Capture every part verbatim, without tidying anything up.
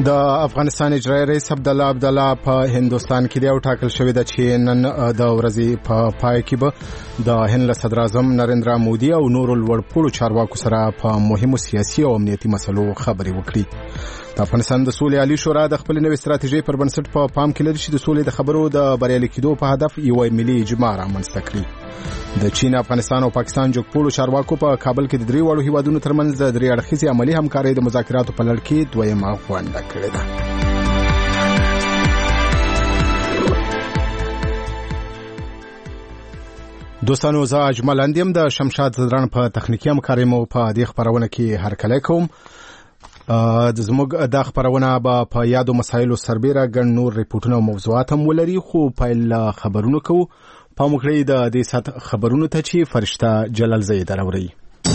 د افغانستان اجرایي رئیس عبدالله عبدالله په هندستان کې دی او ټاکل شوی د چې نن د ورځې په پای کې به د هند له صدر اعظم نریندرا مودي او نورو لوړپوړو چارواکو سره په مهمو سیاسي او امنیتي مسلو خبرې وکړي. د افغانستان د سولې عالی شورا د خپل نوې ستراتیژۍ پر بنسټ په پام کې لري چې د سولې د خبرو د بریالي کېدو په هدف یو ملي اجماع رامنځته کړي. د چین، افغانستان او پاکستان جګپوړو چارواکو په کابل کې د درې واړو هیوادونو ترمنځ د درې اړخیزې عملی همکارۍ د مذاکراتو په لړ کې دویمه غونډه کړې ده. دوستانو، زه اجمل اندیم د شمشاد زدران په تخنیکی همکارۍ مو په دې خبرونه کې هرکلی کوم. د زموږ د خبرونه به په یادو مسایلو سربیره ګڼ نور ریپورټونه او موضوعات هم ولري، خو پیل خبرونه کوو. پام وکړئ د دې سات خبرونو ته چې فرشته جلال زید راوړي.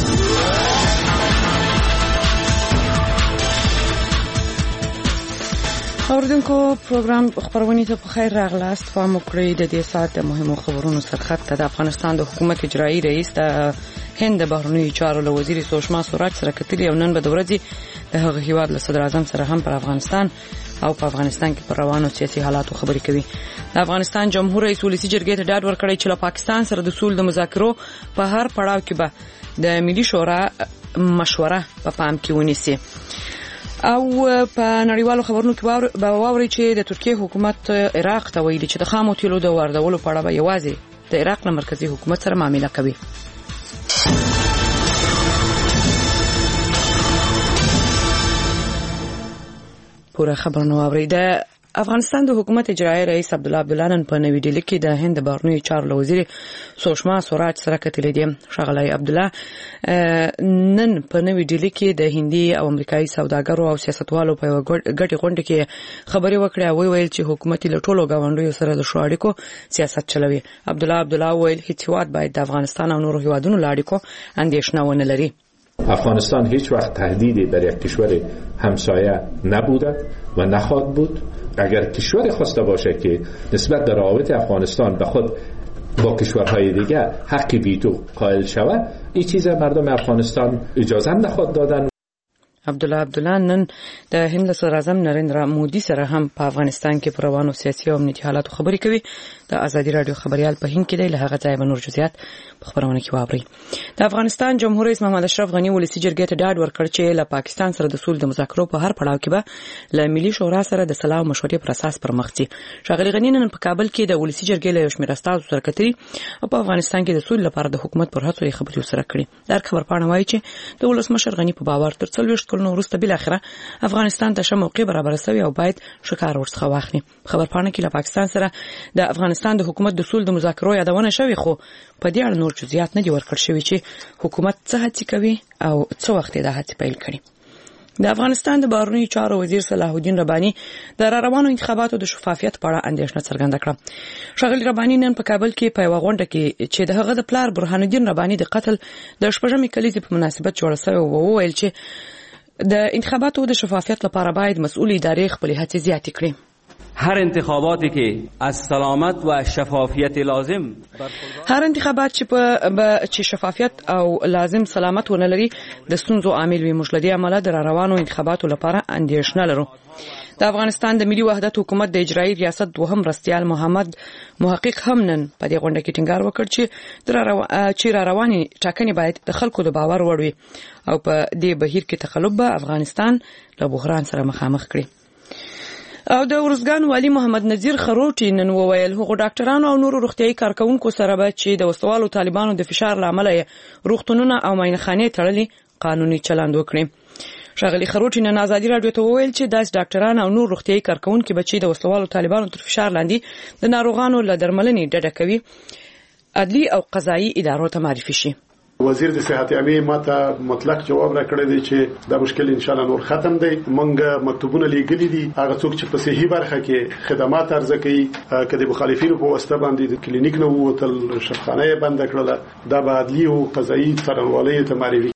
اوردونکو پروګرام خبرونه ته په خیر راغلاست. پام وکړئ د دې سات مهمو خبرونو سرخط ته د افغانستان د حکومت اجرایي رئیس د هند بهرنیو چارو له وزیر سوشما سوراج سره کتلي او نن به د ورځې د هغه هیواد له صدر اعظم سره هم پر افغانستان او په افغانستان کې پر روانو سیاسي حالاتو خبرې کوي. د افغانستان جمهور رئیس ولسی جرګې ته ډاډ ورکړی چې له پاکستان سره د سولې د مذاکرو په هر پړاو کې به د ملي شورا مشوره په پام کې ونیسي. او په نړیوالو خبرونو کې به واوري چې د ترکیه حکومت عراق ته ویلي چې د خامو تیلو د واردولو په اړه به یوازې د عراق له مرکزی حکومت سره معامله کوي. پوره خبرونه واوري. د افغانستان د حکومت اجرایي رئیس عبدالله عبدالله نن په نوې ډیلي کې د هند بهرنیو چارو وزیر سوشما سوراج سره کتلې دي. ښاغلی عبدالله نن په نوې ډیلي کې د هندي او امریکایي سوداګرو او سیاستوالو په ګډه غونډه کې خبرې وکړې او ویل چې حکومت له ټولو غونډیو سره د شو اړیکو سیاست چلوي. عبدالله عبدالله ویل هیڅ هیواد باید د افغانستان او نورو هیوادونو له اړیکو اندېښنه ونه لري. افغانستان هیچ وقت تهدیدی بر یک کشور همسایه نبوده و نخواهد بود. اگر کشور خواسته باشه که نسبت به روابط افغانستان به خود با کشورهای دیگه حق ویتو قائل شود، این چیز مردم افغانستان اجازه نخواهد دادن. عبدالله عبدالله نن د هند صدر اعظم نریندرا مودي سره هم په افغانستان کې پر روانو سیاسي او امنیتي حالاتو خبرې کوي. د ازادي رادیو خبريال په هند کې دی، له هغه ځای به نور جزئیات په خبرونه کې واوري. د افغانستان جمهور رئیس محمد اشرف غنی ولسی جرګې ته ډاډ ورکړ چې له پاکستان سره د سولې د مذاکرو په هر پړاو کې به له ملي شورا سره د صلاح او مشورې پر اساس پرمخ ځي. ښاغلی غنی نن په کابل کې د ولسی جرګې له یو شمېر استازو سره کتري او په افغانستان کې د سولې لپاره د حکومت پر هڅو خبرې سره کړي. د خبر پاڼه وایي چې د ولسمشر غنی په باور تر څلوېښت کلونو وروسته بل اخره افغانستان ته موقع برابر شوی او باید شکار ورڅخه واخلي. خبر پاڼه کې له پاکستان سره د افغانستان د حکومت د سولې د مذاکرو یادونه شوی، خو په دې اړه نور جزئیات نه دي ورکړل شوی چې حکومت څه هڅه کوي او څه وخت د هڅې پیل کړي. د افغانستان د بهرنیو چارو وزیر صلاح الدین رباني د روانو انتخاباتو د شفافیت په اړه اندېښنه څرګنده کړه. ښاغلی رباني نن په کابل کې په یوه غونډه کې چې د هغه د پلار برهان الدین رباني د قتل د شپږمې کلیزې په مناسبت جوړه شوې و، وویل چې د انتخاباتو د شفافیت لپاره باید مسؤل ادارې خپل هڅې زیاتې کړي. هر انتخاباتی که از سلامت و شفافیت لازم هر انتخابات چې په چې شفافیت او لازم سلامت ونه لري د ستونزو عامل وي. موږ لدی عمله د روانو انتخاباتو لپاره اندېښنه لرو. د افغانستان د ملي وحدت حکومت د اجرایي ریاست دوهم مرستیال محمد محقق هم نن په دې غونډه کې ټینګار وکړ چې د چې را رواني ټاکنې باید د خلکو د باور وړ وي او په دې بهیر کې تقلب به افغانستان له بحران سره مخامخ کړي. او د ورزګان والی محمد نذیر خروټی نن وویل هغه ډاکټرانو او نورو روغتيایي کارکونکو سره به چې د وسوالو طالبانو د فشار لامل روغتونونه او ماینخانې تړلي قانوني چلند وکړي. ښاغلی خروټی نن ازادي رادیو ته وویل چې داس ډاکټران او نور روغتيایي کارکونکو به چې د وسوالو طالبانو تر فشار لاندې د ناروغانو له درملنې ډډه کوي عدلي او قضایي ادارو ته معرفي شي. وزیر د صحت عامه ماته مطلق جواب راکړی دی چې دا مشکل ان شاء الله نور ختم دی. مونږ مکتوبونه لیږلي دي هغه څوک چې په صحي برخه کې خدمات عرضه کوي کله مخالفینو په واسطه باندې د کلینیک نه ووتل شفخانه بند کړل دا به عدلي او قضایي څارنوالۍ ته معرفي.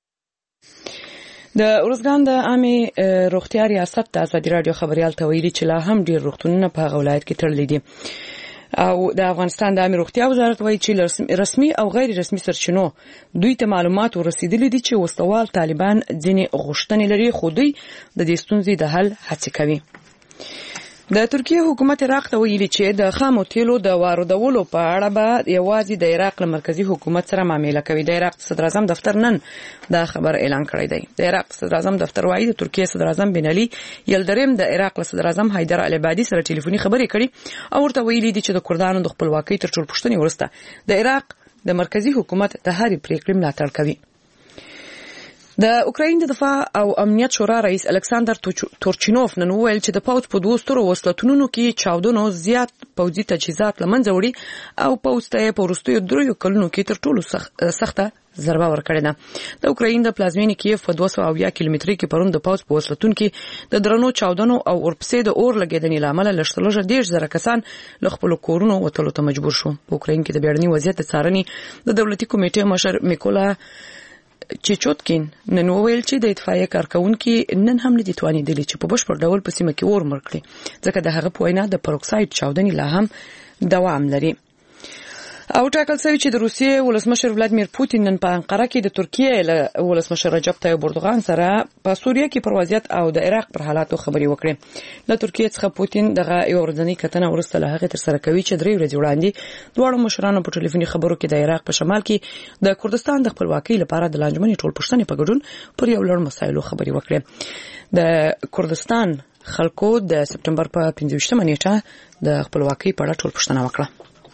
د ورزګان د عامه روغتیا ریاست د ازادي رادیو خبريال ته ویلي چې لا هم ډیر روغتونونه په ولایت کې تړلي دي. او د افغانستان د امیر روغتیا وزارت وایي چې رسمي او غیر رسمي سرچینو دوی ته معلومات ورسېدلي دي چې وسوال طالبان ځینې غوښتنې لري خو دوی د دې ستونزې د حل هڅه کوي. د ترکیه حکومت عراق ته ویلي چې د خامو تیلو د واردولو په اړه به یوازې د عراق له مرکزي حکومت سره معامله کوي. د عراق صدر اعظم دفتر نن دا خبر اعلان کړی دی. د عراق صدر اعظم دفتر وایي د ترکیه صدر اعظم بن علي یلدریم د عراق له صدر اعظم حیدر العبادي سره ټلیفوني خبرې کړې او ورته ویلي دي چې د کردانو د خپلواکۍ تر ټولو پوښتنې وروسته د عراق د مرکزي حکومت د هرې پریکړې ملاتړ کوي. د اوکراین د دفاع او امنیت شورا رئیس الکساندر تورچینوف نن وویل چې د پوځ په دوه سترو وسلتونو کې چاودنو زیات پوځي تجهیزات لمنځه وړي او پوځ ته په وروستیو دریو کلونو کې تر ټولو سخته ضربه ورکړې ده. د اوکراین د پلازمینې کیف په دوه سوه اویا کیلومتري کې پرون د پوځ په وسلتون کې د درنو چاودنو او ورپسې د اور لګیدنې لامل لږترلږه دېرش زره کسان له خپل کورونو وتلو ته مجبور شو. په اوکراین کې د بیړني وضعیت د څارنې د دولتي کمیټې مشر میکولا چیچوتکین نن وویل چې د اتفاقیه کارکونکو نن هم نه دي توانیدلی چې په بشپړ ډول په سیمه کې اور مړ کړي ځکه د هغه په وینا د پروکساید چاودنې لا هم دوام لري. او ټاکل شوی چې د روسیې ولسمشر ولادیمیر پوتین نن په انقره کې د ترکیې له ولسمشر رجب طیب اردوغان سره په سوریه کې پر وضعیت او د عراق پر حالاتو خبرې وکړي. له ترکیې څخه پوتین دغه یو ورځنی کتنه ورسته له هغه تر سره کوي چې درې ورځې وړاندې دواړو مشرانو په ټلیفوني خبرو کې د عراق په شمال کې د کردستان د خپلواکۍ لپاره د لانجمنې ټول پښتنې په ګډون پر یو لړ مسایلو خبرې وکړي. د کردستان خلکو د سپټمبر په پنځه ویشتمه نیټه د خپلواکۍ په اړه ټول پښتنه وکړه.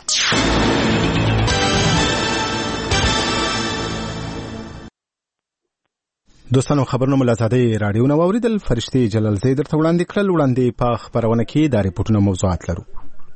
دوستانو خبرونه ملازادي رادیو نو اوریدل فرشتي جلال زید درته وړاندې کړل. وړاندې په خبرونه کې د ریپورتونو موضوعات لرو.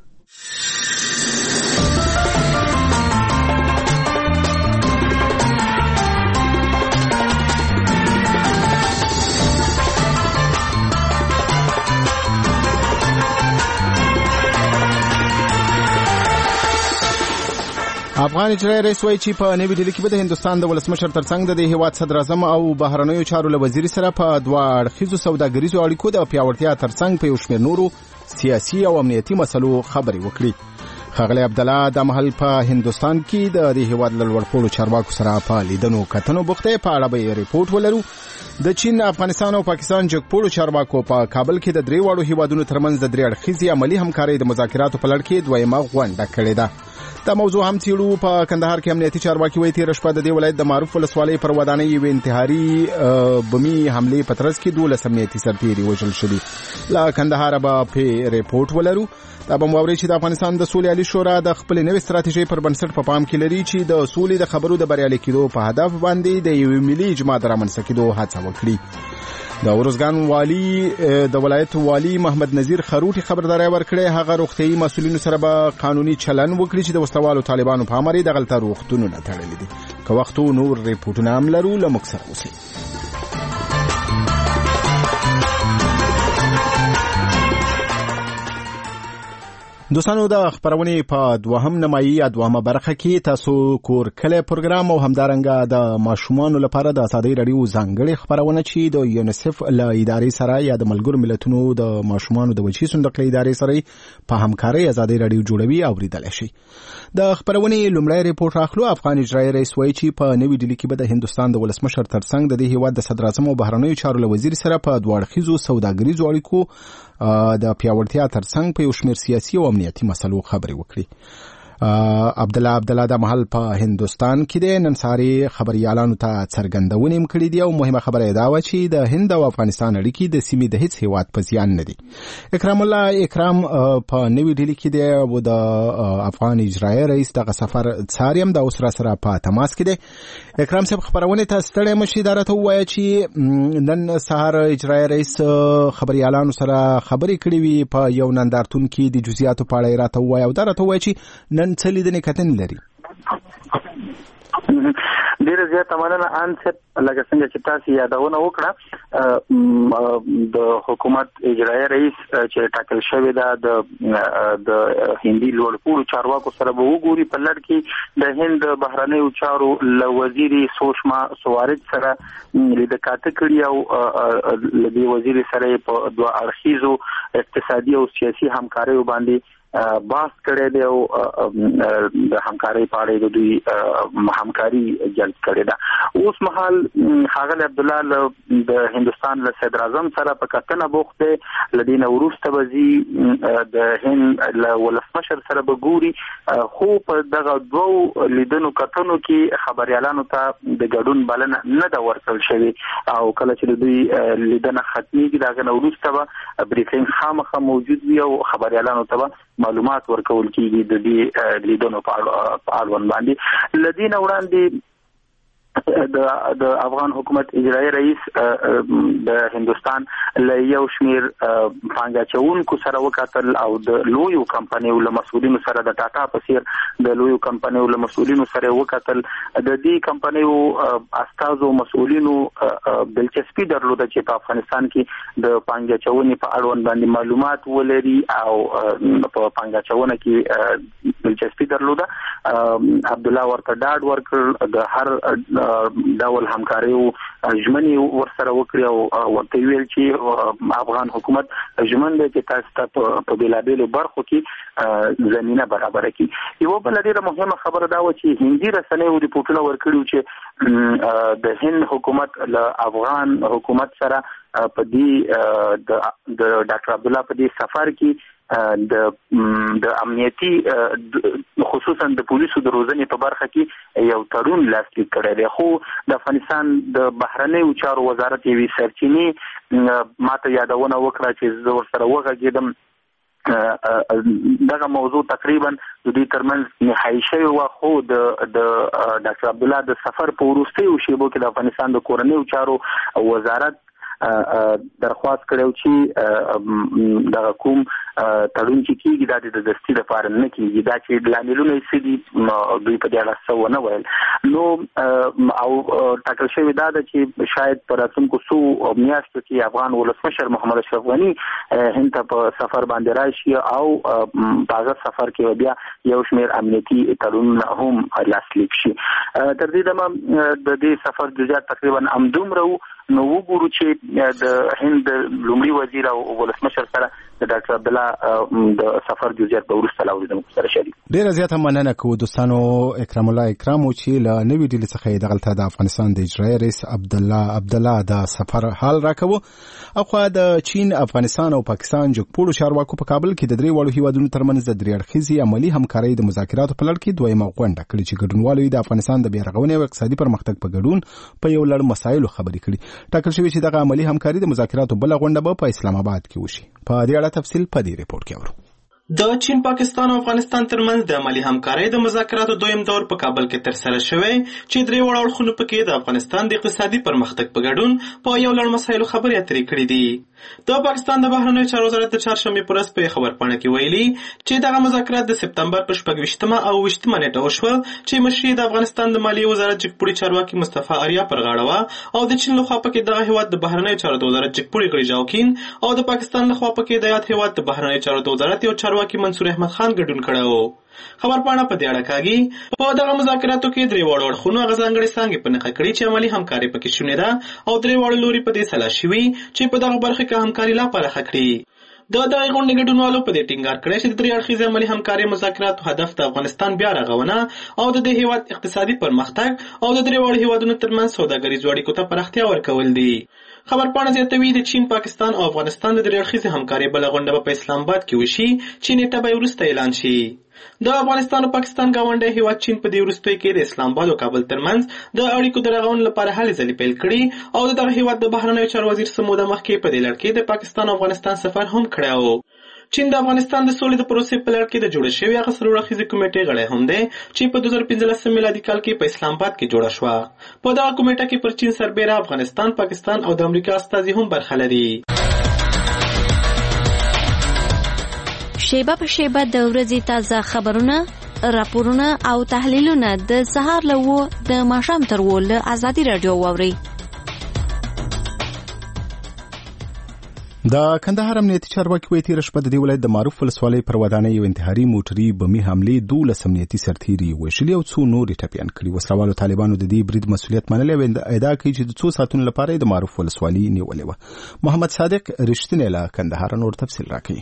افغان اجرایي رئیس وایي چې په نوې ډیلي کې به د هندستان د ولسمشر ترڅنګ د هیواد صدر اعظم او بهرنیو چارو له وزیر سره په دوه اړخیزو سوداګریزو اړیکو د پیاوړتیا ترڅنګ په یو شمېر نورو سیاسي او امنیتي مسلو خبرې وکړي. ښاغلی عبدالله د محل په هندستان کې د هیواد له لوړپوړو چارواکو سره په لیدنو کتنو بوخته. په اړه به ریپورت ولرو. د چین، افغانستان او پاکستان جګپوړو چارواکو په کابل کې د درې واړو هیوادونو ترمنځ د درې اړخیزې عملی همکارۍ د مذاکراتو په لړ کې دویمه غونډه کړې ده. دا موضوع هم څیړو. په کندهار کې امنیتي چارواکي وایي تیر شپه د دې ولایت د معروف ولسوالۍ پر ودانۍ یو انتحاري بمي حمله په ترڅ کې دولس امنیتي سرتیري وژل شوي. له کندهار به په ریپورت ولرو. دا به موري چې د افغانستان د سولې عالی شورا د خپل نوې ستراتیژي پر بنسټ په پام کې لري چې د سولې د خبرو د بریالي کېدو په هدف باندې د یو ملي اجماع رامنځته کېدو هڅه وکړي. د ورزګان والی د ولایت والی محمد نذیر خروټي خبرداري ورکړې. هغه روغتيایي مسؤلینو سره به قانوني چلن وکړي چې د وسلوالو طالبانو په امر د غلطه روغتونو نه تړلې دي. که وختو نور ریپورتونه هم لرو لمک سره اوسئ. دوستانو د خبرونې په دوهم نمایي یا دوهمه برخه کې تاسو کور کله پروګرام او همدارنګه د ماشومانو لپاره د ازادۍ رادیو ځانګړي خبرونه چې د یونیسف له ادارې سره یا د ملګرو ملتونو د ماشومانو د وجهي صندوق له ادارې سره په همکارۍ ازادۍ رادیو جوړوي او ریډل شي. د خبرونې لومړی ریپورت اخلو. افغان اجرایي رئیس وایي چې په نوې ډیلي کې به د هندستان د ولسمشر ترڅنګ د دې هیواد د صدر اعظم او بهرنیو چارو له وزیر سره په دوه اړخیزو سوداګریزو اړیکو د پیاوړتیا ترڅنګ په یو شمېر سیاسي او امنیتي مسلو خبرې وکړي. عبدالله عبدالله د محل په هندستان کې د نن ساري خبريالانو ته څرګندونې کړې دي او مهمه خبره دا و چې د هند او افغانستان اړیکې د سیمې د هیڅ هیواد په زیان نه دي. اکرام الله اکرام په نوې ډیلي کې دی او د افغان اجرایي رئیس دغه سفر څاریم د اوسره سره په تماس کې دی. اکرام صاحب خبرونه ته ستړی مشي اداره وایي چې نن سهار اجرایي رئیس خبريالانو سره خبرې کړې وي په یو نندارتون کې د جزئیاتو په اړه راته وایي او دا راته وایي چې نن څه لیدنې کتنې لري. ډېر زیات مننه ان څه لکه څنګه چې تاسو یادونه وکړه د حکومت اجرایي رئیس چې ټاکل شوی دا د د هندي لوړپوړو چارواکو سره به وګوري په لړ کې د هند بهرنیو چارو له وزیر سوشما سوارج سره لیدکاته کړی او د وزیر سره په دوه اړخیزو اقتصادي او سیاسي همکاریو باندې باس کړی دی او د همکاري په اړه د دوی همکاري جلب کړې ده. اوس مهال ښاغلی عبدالله د هندستان له صدر اعظم سره په کتنه بوخت دی. لدین وروسته به ځي د هند له ولسمشر سره به ګوري، خو په دغه دوو لیدنو کتنو کې خبريالانو ته د ګډون بلنه نه ده ورکړل شوې او کله چې دوی لیدنه ختميږي دغه وروسته به بریفینګ خامخا موجود وي او خبريالانو ته معلومات ورکول کیږي د دې لیدنو په اړه باندې. لدین وړاندې د د افغان حکومت اجرایی رئیس د هندستان له یو شمیر پانګاچونکو سره وکتل او د لویو کمپنیو له مسؤلینو سره د ټاټا په څیر د لویو کمپنیو له مسؤلینو سره وکتل. د دې کمپنیو استازو مسؤلینو دلچسپي درلوده چې په افغانستان کې د پانګاچونې په اړه باندې معلومات ولري او په پانګاچونه کې دلچسپي درلوده. عبد الله ورته ډاډ ورکړ د هر ډول همکاري او ژمنې ورسره وکړي او ورته ویل چې افغان حکومت ژمن دی چې تاسو په بلابلو برخو کې زمينه برابر کړي. یو بل ډیره مهمه خبره دا و چې هندي رسنیو ریپورتونه ورکړي چې د هند حکومت له افغان حکومت سره په دې د ډاکټر عبد الله په دې سفر کې د د امنیتي خصوصا د پولیسو د روزنې په برخه کې یو تړون لاسلیک کړی دی. خو د افغانستان د بهرنیو چارو وزارت یوې سرچینې ماته یادونه وکړه چې زه ورسره وغږېدم. دغه موضوع تقریبا د دې ترمنځ نهایي شوی و، خو د د ډاکټر عبد الله د سفر په وروستیو شیبو کې د افغانستان د کورنیو چارو وزارت درخواست کړو چې دا کوم تړون چې کیږي دا د دستي لپاره نه کیږي، دا چې لاملونه یې سدي دوی په دې اړه څه ونه ویل. نو او ټاکل شوی دا چې شاید پر راتلونکو څو میاشتو کې افغان ولسمشر محمد اشرف غني هند ته په سفر باندې راشي او په هغه سفر کې بیا یو شمېر امنیتي تړون هم لاسلیک شي. تر دې دمه د دې سفر جزئیات تقریبا همدومره وو. نو وګورو چې د هند لومړي وزیر او ولسمشر سره د ډاکټر عبد الله د سفر جزئیات به وروسته لاوریدم سره شریک. ډیره زیاته مننه کوو دوستانو. اکرام الله اکرام چې له نوې ډیلي څخه دغلته د افغانستان د اجرایی رئیس عبد الله عبد الله د سفر حال راکوه. اخو د چین، افغانستان او پاکستان جګپوړو چارواکو په کابل کې د درې وړو هیوادونو ترمنځ د درې اړخیزې عملی همکارۍ د مذاکراتو په لړ کې دویمه غونډه کړې چې ګډونوالو د افغانستان د بیارغونې او اقتصادي پرمختګ په ګډون په یو لړ مسایلو خبرې کړې. ټاکل شوی چې دغه عملی همکاري د مذاکراتو بل غونډه به په اسلام آباد کې وشي. په دې اړه تفصیل په دې ریپورت کې اورو. د چین، پاکستان او افغانستان ترمنځ د عملی همکارۍ د مذاکراتو دویم دور په کابل کې ترسره شوی چې درې وړ اړخونو پکې د افغانستان د اقتصادي پرمختګ په ګډون په یو لړ مسایلو خبرې اترې کړې دي. د پاکستان د بهرنیو چارو وزارت د چهارشنبې په ورځ په خبرپاڼه کې ویلي چې دغه مذاکرات د سپتمبر په شپږ ویشتمه او ویشتمه نیټه وشول چې مشري د افغانستان د مالیې وزارت جګپوړي چارواکي مصطفی آریا پر غاړه وه او د چین لخوا پکې دغه هیواد د بهرنیو چارو د وزارت جګپوړي غړي جاوکین او د پاکستان لخوا پکې د یاد هیواد د بهرنیو چارو د وزارت یو چارواکي منصور احمد خان ګډون کړو. خبرپاڼه په دې اړه کاږي په دغه مذاکراتو کې درې وړ اړخونو هغه ځانګړې څانګې په نښه کړې چې عملي همکاري پکې شونې ده او درې وړ لوري په دې سلا شوي چې په دغه برخه کې همکاري لا پراخه کړي. د دغه غونډې ګډونوالو په دې ټینګار کړی چې د درې اړخیزې عملي همکارۍ مذاکراتو هدف د افغانستان بیا رغونه او د دې هیواد اقتصادي پرمختګ او د درې وړ هیوادونو ترمنځ سوداګریزو اړیکو ته پراختیا ورکول دي. خبرپاڼه زیاتوي د چین، پاکستان او افغانستان د درې اړخیزې همکارۍ بله غونډه په اسلام آباد کې وشي چې نیټه به وروسته اعلان شي. د افغانستان او پاکستان گاونډي هیواد چین په دې وروستیو کې د اسلام آباد او کابل ترمنځ د اړیکو د رغونې لپاره هلې ځلې پیل کړي او دغه هیواد د بهرنیو چارو وزیر څه موده مخکې په دې لړ کې د پاکستان او افغانستان سفر هم کړی و. چین د افغانستان د سولې د پروسې په لړ کې د جوړ شوی هغه څلور اړخیزې کمیټې غړی هم دی چې په دوه زره پنځلسم میلادي کال کې په اسلام آباد کې جوړه شوه. په دغه کمیټه کې پر چین سربیره افغانستان، پاکستان او د امریکا استازي هم برخه لري. شیبه په شیبه د ورځې تازه خبرونه، راپورونه او تحلیلونه د سهار له و د ماښام تر و له ازادي رادیو واورئ. د کندهار امنیتي چارواکي وایي تېره شپه د دې ولایت د معروف ولسوالۍ پر ودانۍ یو انتحاري موټري بمي حملې دولس امنیتي سرتیري وژلي او څو نورې ټپیان کړي. وسلوالو طالبانو د دې برید مسؤلیت منلی او ادعا کوي چې د څو ساعتونو لپاره د معروف ولسوالۍ نیولې وه. محمد صادق رښتینی له کندهار نور تفصیل راکوي.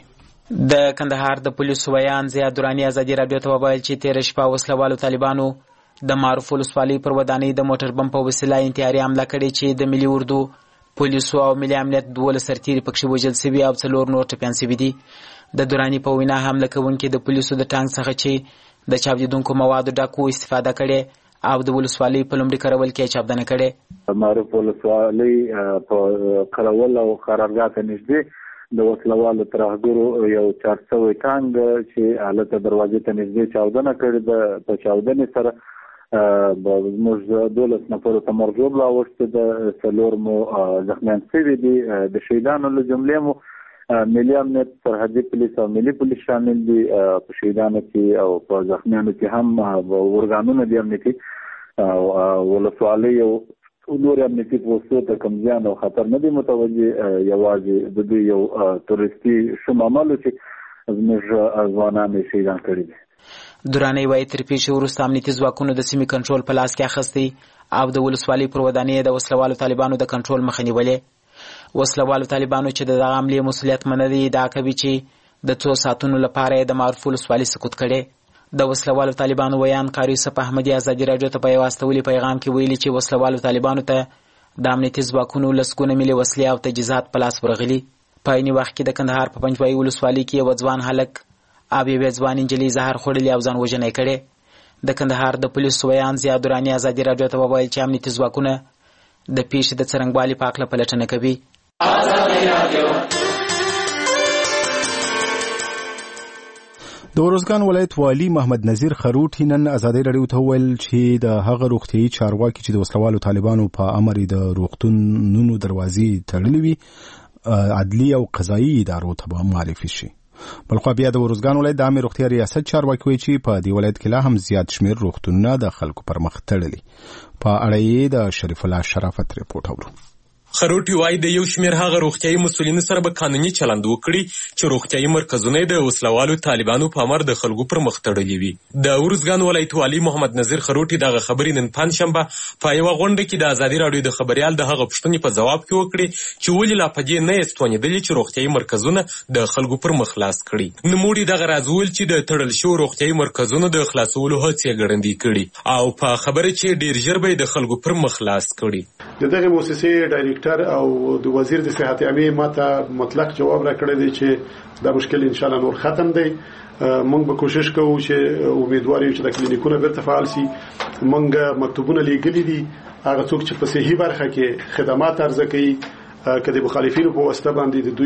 د کندهار د پولیسو ویان ضیا درانی ازادي رادیو ته وویل چې تیر شپه وسلوالو طالبانو د معروف ولسوالۍ پر ودانۍ د موټر بم په وسیله انتحاري حمله کړې چې د ملي اردو پولیسو او ملي امنیت دولس سرتیري پکښې وژل سوي او څلور نور ټپیان سوي دي. د درانی په وینا حمله کوونکي د پولیسو د ټانک څخه چې د چاودیدونکو موادو ډکو استفاده کړې او د ولسوالۍ په لومړي کارول کې چاودنه کړې. معروف ولسوالۍ په کارول او قرارګاه ته نږدې د وسلوالو ترهګرو یو چار سوی ټانک چې هلته دروازې ته نږدې چاودنه کړې ده. په چاودنې سره زموږ دولس نفرو ته مرګ ژوبله اوښتې ده، څلور مو زخمیان سوي دي. د شهیدانو له جملې مو ملي امنیت، سرحدي پولیس او ملي پولیس شامل دي. په شهیدانو کې او په زخمیانو کې هم ورګانونه دي امنیتي او ولسوالۍ او نور امنیتي پوستو ته کوم زیان او خطر نه دی متوجه. یوازې د دوی یو تورستي شوم عمل چې زموږ ځوانان یې شهیدان کړي دي. درانۍ وایي تر پیښې وروسته امنیتي ځواکونو د سیمې کنټرول په لاس کې اخیستی او د ولسوالۍ پر ودانۍ د وسلوالو طالبانو د کنټرول مخه نیولې. وسلوالو طالبانو چې د دغه حملې مسؤلیت منلی ادعا کوي چې د څو ساعتونو لپاره یې د معروف ولسوالۍ سقوط کړی. د وسلوالو طالبانو ویان قاری یوسف احمدي ازادي رادیو ته په یو استولي پیغام کې ویلي چې وسلوالو طالبانو ته د امنیتي ځواکونو لسګونه ملي وسلې او تجهیزات په لاس ورغلي. په عیني وخت کې د کندهار په پنجوایي ولسوالۍ کې یو ځوان هلک او یوې ځوان نجلۍ زهر خوړلي او ځان وژنه یې کړې. د کندهار د پولیسو ویان ضیا دراني ازادي رادیو ته وویل چې امنیتي ځواکونه د پیښې د څرنګوالي په هکله پلټنه کوي. د ارزګان ولایت والی محمد نذیر خروټی نن ازادي رادیو ته وویل چې د هغه روغتیايي چارواکي چې د وسلوالو طالبانو په امر د روغتونونو دروازې تړلې وي عدلي او قضایي ادارو ته به معرفي شي. بلخو بیا د ارزګان ولایت د عامه روغتیا ریاست چارواکي وایي چې په دې ولایت کې لا هم زیات شمېر روغتونونه د خلکو پر مخ تړلي. په اړه یې د شریف الله شرافت ریپورټ اورو. خروټي وایي د یو شمېر هغه روغتیايي مسؤلینو سره به قانوني چلند وکړي چې روغتیايي مرکزونه د وسلوالو طالبانو په امر د خلکو پر مخ تړلي وي. د ارزګان ولایت والي محمد نذیر خروټي دغه خبرې نن پنجشنبه په یوه غونډه کې د ازادي راډیو د خبریال د هغه پوښتنې په ځواب کې وکړې چې ولې لا په دې نه یې ستونېدلي چې روغتیايي مرکزونه د خلکو پر مخ خلاص کړي. نوموړي دغه راز وویل چې د تړل شوو روغتیايي مرکزونو د خلاصولو هڅې یې ګړندۍ کړي او په خبره چې ډېر ژر به یې د خلکو پر مخ خلاص کړي. د دغه مؤسسې ډایرکټر او د وزیر د صحت عامه ماته مطلق جواب راکړی دی چې دا مشکل ان شاء الله نور ختم دی. موږ به کوشش کوو چې امیدوار یو چې د کلینیکونو بیرته فعال شي. موږ مکتوبونه لیږلي دي هغه څوک چې په صحي برخه کې خدمات عرضه کوي که د مخالفینو په واسطه باندې د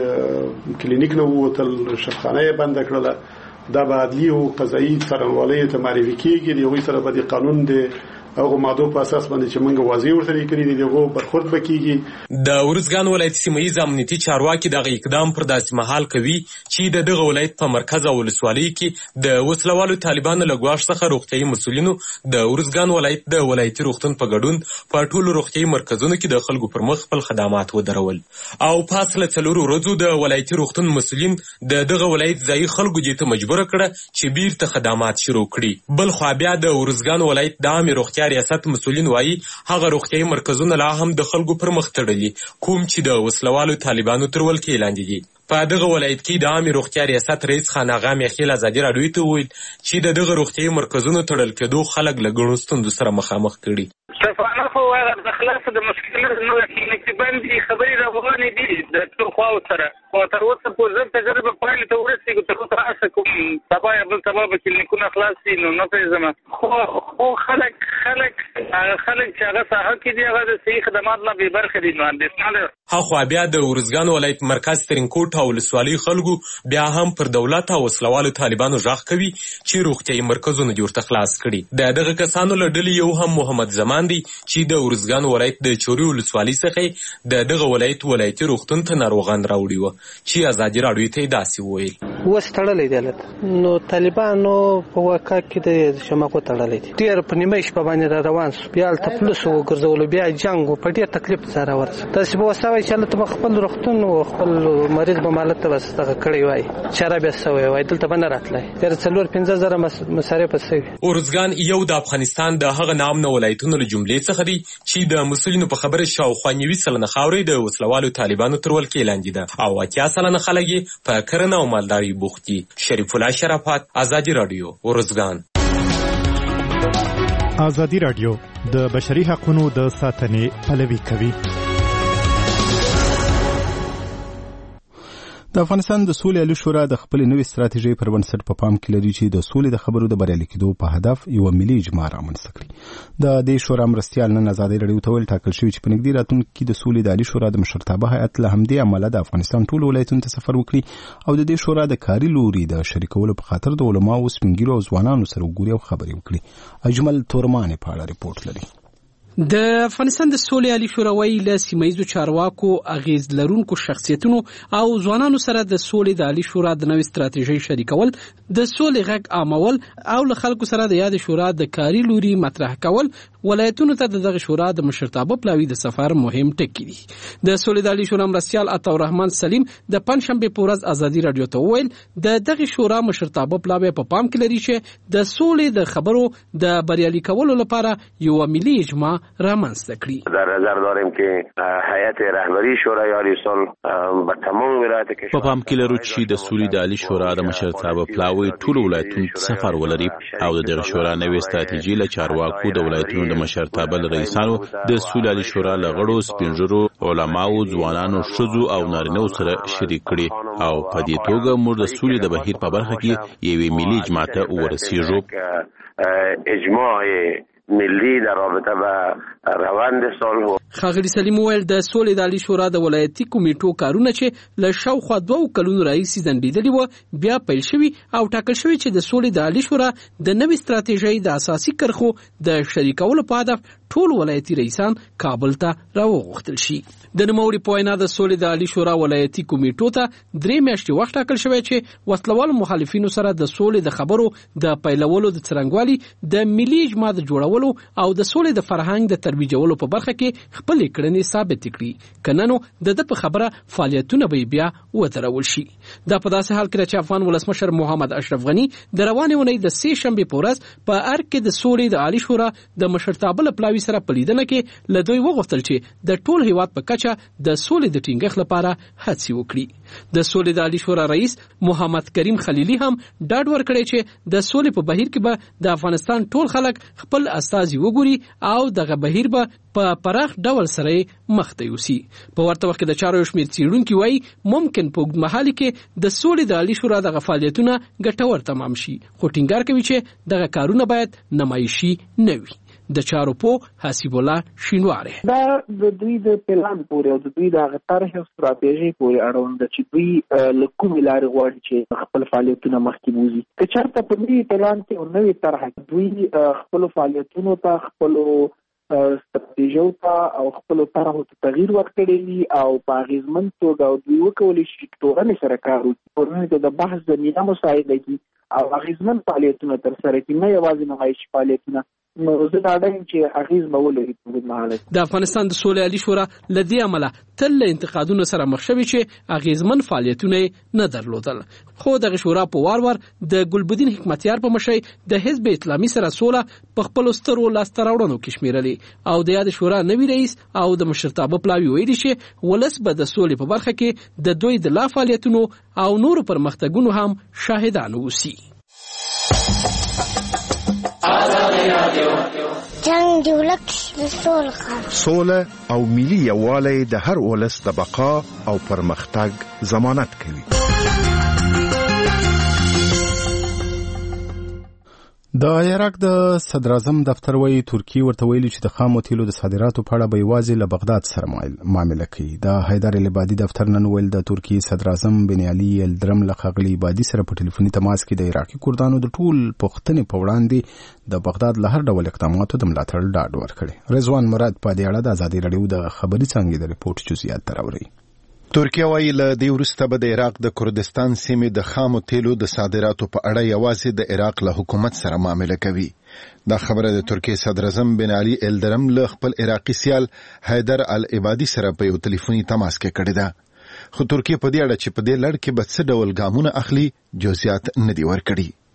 دوی کلینیک نه ووتل شفخانه یې بنده کړله دا به عدلي او قضایي څارنوالۍ ته معرفي کېږي. د هغوی سره به د قانون د هغه ماده په اساس باندې چې موږ واضح ورته لیکلي دي دغه برخورد بکیږي. د ارزګان ولایت سیمه‌ییز امنیتي چارواکي دغه اقدام پر داسې مهال کوي چې د دغه ولایت په مرکز او ولسوالۍ کې د وسلوالو طالبانو له ګواښ څخه روغتیايي مسؤلینو د ارزګان ولایت د ولایتي روغتون په ګډون په ټولو روغتیايي مرکزونو کې د خلکو پر مخ خپل خدمات ودرول او پاس له څلورو ورځو د ولایتي روغتون مسؤلین د دغه ولایت ځایي خلکو دې ته مجبور کړه چې بیرته خدمات شروع کړي. بل خو بیا د ارزګان ولایت د عامه روغتیا ریاست مسؤلین وایي هغه روغتیايي مرکزونه لا هم د خلکو پر مخ تړلي کوم چې د وسلوالو طالبانو تر ولکې لاندې دي. په دغه ولایت کې د عامه روغتیا ریاست رئیس خان آغا میخیل ازادي راډیو ته وویل چې د دغه روغتیايي مرکزونو تړل کېدو خلک له ګڼو ستونزو سره مخامخ کړي. شفانه خو د خلاص د مشکلات نو کلینیکي باندې خبرې راغونې دي د ټول خواو سره او تر اوسه په ځل تجربه پایله ته ورسېږي تر اوسه راسه کوم سبا یا بل سبا به کلینیکونه خلاص شي نو نه پېژنم خو خو خلک خلک خلک چې هغه ساحه کې دي هغه د صحي خدمات نه بې برخې دي نو اندېښنه هاخوا بیا د ارزګان ولایت مرکز ترینکوټ او ولسوالۍ خلکو بیا هم پر دولت او وسلوالو طالبانو غږ کوي چې روغتیايي مرکزونه دې ورته خلاص کړي. د دغه کسانو له ډلې یو هم محمد زمان دی چې د ارزګان ولایت د چوري ولسوالۍ څخه د دغه ولایت ولایتي روغتون ته ناروغان راوړي وو چې ازادي راډیو ته داسې وویل اوس تړلی دی هلته نو طالبانو په واقع کې د شماقو تړلی دي ډېر په نیمه شپه باندې را روان سو بیا هلته پولیسو وګرځولو بیا جنګ و په ډېر تکلیف سره راورسېد داسې به وسه وایي چې هلته به خپل روغتون و خپل مریض به مالت ته بس دغه کړی وای چاره بیا سوی وای دلته به نه راتلی ډېر څلور پنځه زره مصارف به سوي. ارزګان یو د افغانستان د هغه نامنه ولایتونو له جملې څخه دی چې د مسؤلینو په خبره شاوخوا نوي سلنه خاورې د وسلوالو طالبانو تر ولکې لاندې ده او اتیا سلنه خلک یې په کرنه او مالدارۍ بوخت دي. شریف الله شرافت، ازادي رادیو، ارزګان. ازادي رادیو د بشري حقوقو د ساتنې پلوي کوي. د افغانستان د سولې عالی شورا د خپل نوې ستراتیژۍ پر بنسټ په پام کې لري چې د سولې د خبرو د بریالي کېدو په هدف یو ملي اجماع رامنځته کړي. د دې شورا مرستیال نن ازادي رادیو ته ویل ټاکل شوی چې په نږدې راتلونکي کې د سولې د عالی شورا د مشرتابه هیئت له همدې امله د افغانستان ټولو ولایتونو ته سفر وکړي او د دې شورا د کاري لوري د شریکولو په خاطر د علماو، سپینګیرو او ځوانانو سره وګوري او خبرې وکړي. اجمل تورمان په اړه ریپورت لري. د افغانستان د سولې عالی شورا له سیمایي چارواکو، اغیز لرونکو شخصیتونو او ځوانانو سره د سولې د عالی شورا د نوې ستراتیژۍ شریکول، د سولې غږ عامول او له خلکو سره د یاد شورا د کاري لوري مطرح کول ولایتونو ته دغه شورا د مشرتابه پلاوی د سفر مهم ټکی دي. د سولې د عالی شورا مرستیال عطاالرحمن سلیم د پنځشنبه په ورځ ازادي رادیو ته وویل د دغه شورا مشرتابه پلاوی په پام کې لري چې د سولې د خبرو د بریالي کولو لپاره یو ملي اجماع رامنځته کړي. در نظر داریم که هیئت رهبری شورای عالی صلح به تمام ولایت کشور په پام کې لرو چې د سولې د عالی شورا د مشرتابه پلاوی ټول ولایتونو سفر ولري او د دغه شورا نوې ستراتیژي له چارواکو د ولایتونو د مشرتابه رئیسانو، د سولې عالی شورا له غړو، سپینږیرو، علماو، ځوانانو، ښځو او نارینه‌و سره شریک کړي او په دې توګه موږ د سولې د بهیر په برخه کې یوې ملي اجماع ته ورسیږو. اجماع ملی در رابطه با روند صلح. ښاغلي سلیم وویل د سولې د عالی شورا د ولایتي کمیټو کارونه چې له شاوخوا دوه کلونو راهیسې ځنډېدلي وو بیا پیل شوي او ټاکل شوي چې د سولې د عالی شورا د نوې ستراتیژۍ د اساسي کرښو د شریکولو په هدف ټول ولایتي رئیسان کابل ته راوغوښتل شي. د نوموړي په وینا د سولې د عالی شورا ولایتي کمیټو ته درې میاشتې وخت ټاکل شوی چې وسلوال مخالفینو سره د سولې د خبرو د پیلولو د څرنګوالي د ملي اجماع د جوړولو او د سولې د فرهنګ د ترویجولو په برخه کې خپل کړنې ثابت کړي، کنه نو د د په خبره فعالیتونه به بیا وترول شي. دا په داسې حال کې چې افغان ولسمشر محمد اشرف غنی د روانې اونۍ د سې شنبې په ورځ په ارګ کې د سولې د عالی شورا د مشرتابه پلاوی سره په لیدنه کې له دوی وغوښتل چې د ټول هیواد په کچه د سولې د ټینګښت لپاره هڅې وکړي. د سولې د عالی شورا رئیس محمد کریم خلیلی هم ډاډ ورکړی چې د سولې په بهیر کې به د افغانستان ټول خلک خپل استازي وګوري او دغه بهیر به په پراخ ډول سره مخ ته یوسي. په ورته وخت کې د چارو شمیر څېړونکي وایي ممکن په اوږد مهال کې د سولې د عالی شورا دغه فعالیتونه ګټور تمام شي، خو ټینګار کوي چې دغه کارونه باید نمایشي نه وي. د چارو په حسیب الله شینواره دا د دوی د پلان پورې او د دوی د طرح او ستراتیژي پورې اړوند چې دوی له کومې لارې غواړي چې خپل فعالیتونه مخکې بوزي. که چېرته په دې پلان کې او نوې طرح دوی خپل فعالیتونو ته خپل ستراتیژیو ته او خپل طرحو ته تغییر ورکړي او په اغیزمن توګه او دوی وکولی شي ټولنې سره کار وکړي، ټولنې ته د بحث زمینه مساعده کړي او اغیزمن فعالیتونه ترسره کړي، نه یوازې نمایشي فعالیتونه. زه ډاډه یم چې اغیز به ولري په اوږد مهال. د افغانستان د سولې عالی شورا له دې امله تل له انتقادونو سره مخ شوې چې اغیزمن فعالیتونه نه درلودل، خو دغه شورا په وار وار د ګلبدین حکمتیار په مشرۍ د حزب اسلامي سره سوله په خپلو سترو لاسته راوړنو کې شمیرلې او د یاد شورا نوي رئیس او د مشرتابه پلاوي ویلي چې ولس به د سولې په برخه کې د دوی د لا فعالیتونو او نورو پرمختګونو هم شاهدان اوسي. جنگ دی ولک د سولې سوله او ملي یووالی د هر ولس د بقا او پرمختګ ضمانت کوي. د عراق د صدر اعظم دفتر وایي ترکیه ورته ویلي چې د خامو تیلو د صادراتو په اړه به یوازې له بغداد سره معامله کوي. د حیدر العبادي دفتر نن ویل د ترکیه صدر اعظم بن علي الدرم له ښاغلي عبادي سره په ټلیفوني تماس کې د عراقي کردانو د ټول پوښتنې په وړاندې د بغداد له هر ډول اقداماتو د ملاتړ ډاډ ورکړی. رضوان مراد په دې اړه د ازادي رادیو د خبري څانګې د ریپورت جزئیات راوړي. ترکیه وايي له دې وروسته به د عراق د کردستان سیمې د خامو تیلو د صادراتو په اړه یوازې د عراق له حکومت سره معامله کوي. دا خبره د ترکیه صدر اعظم بن علي الدرم له خپل عراقي سیال حیدر العبادي سره په یو ټلیفوني تماس کې کړې ده، خو ترکیه په دې اړه چې په دې لړ کې به څه ډول ګامونه اخلي جزئیات نه دي ورکړي.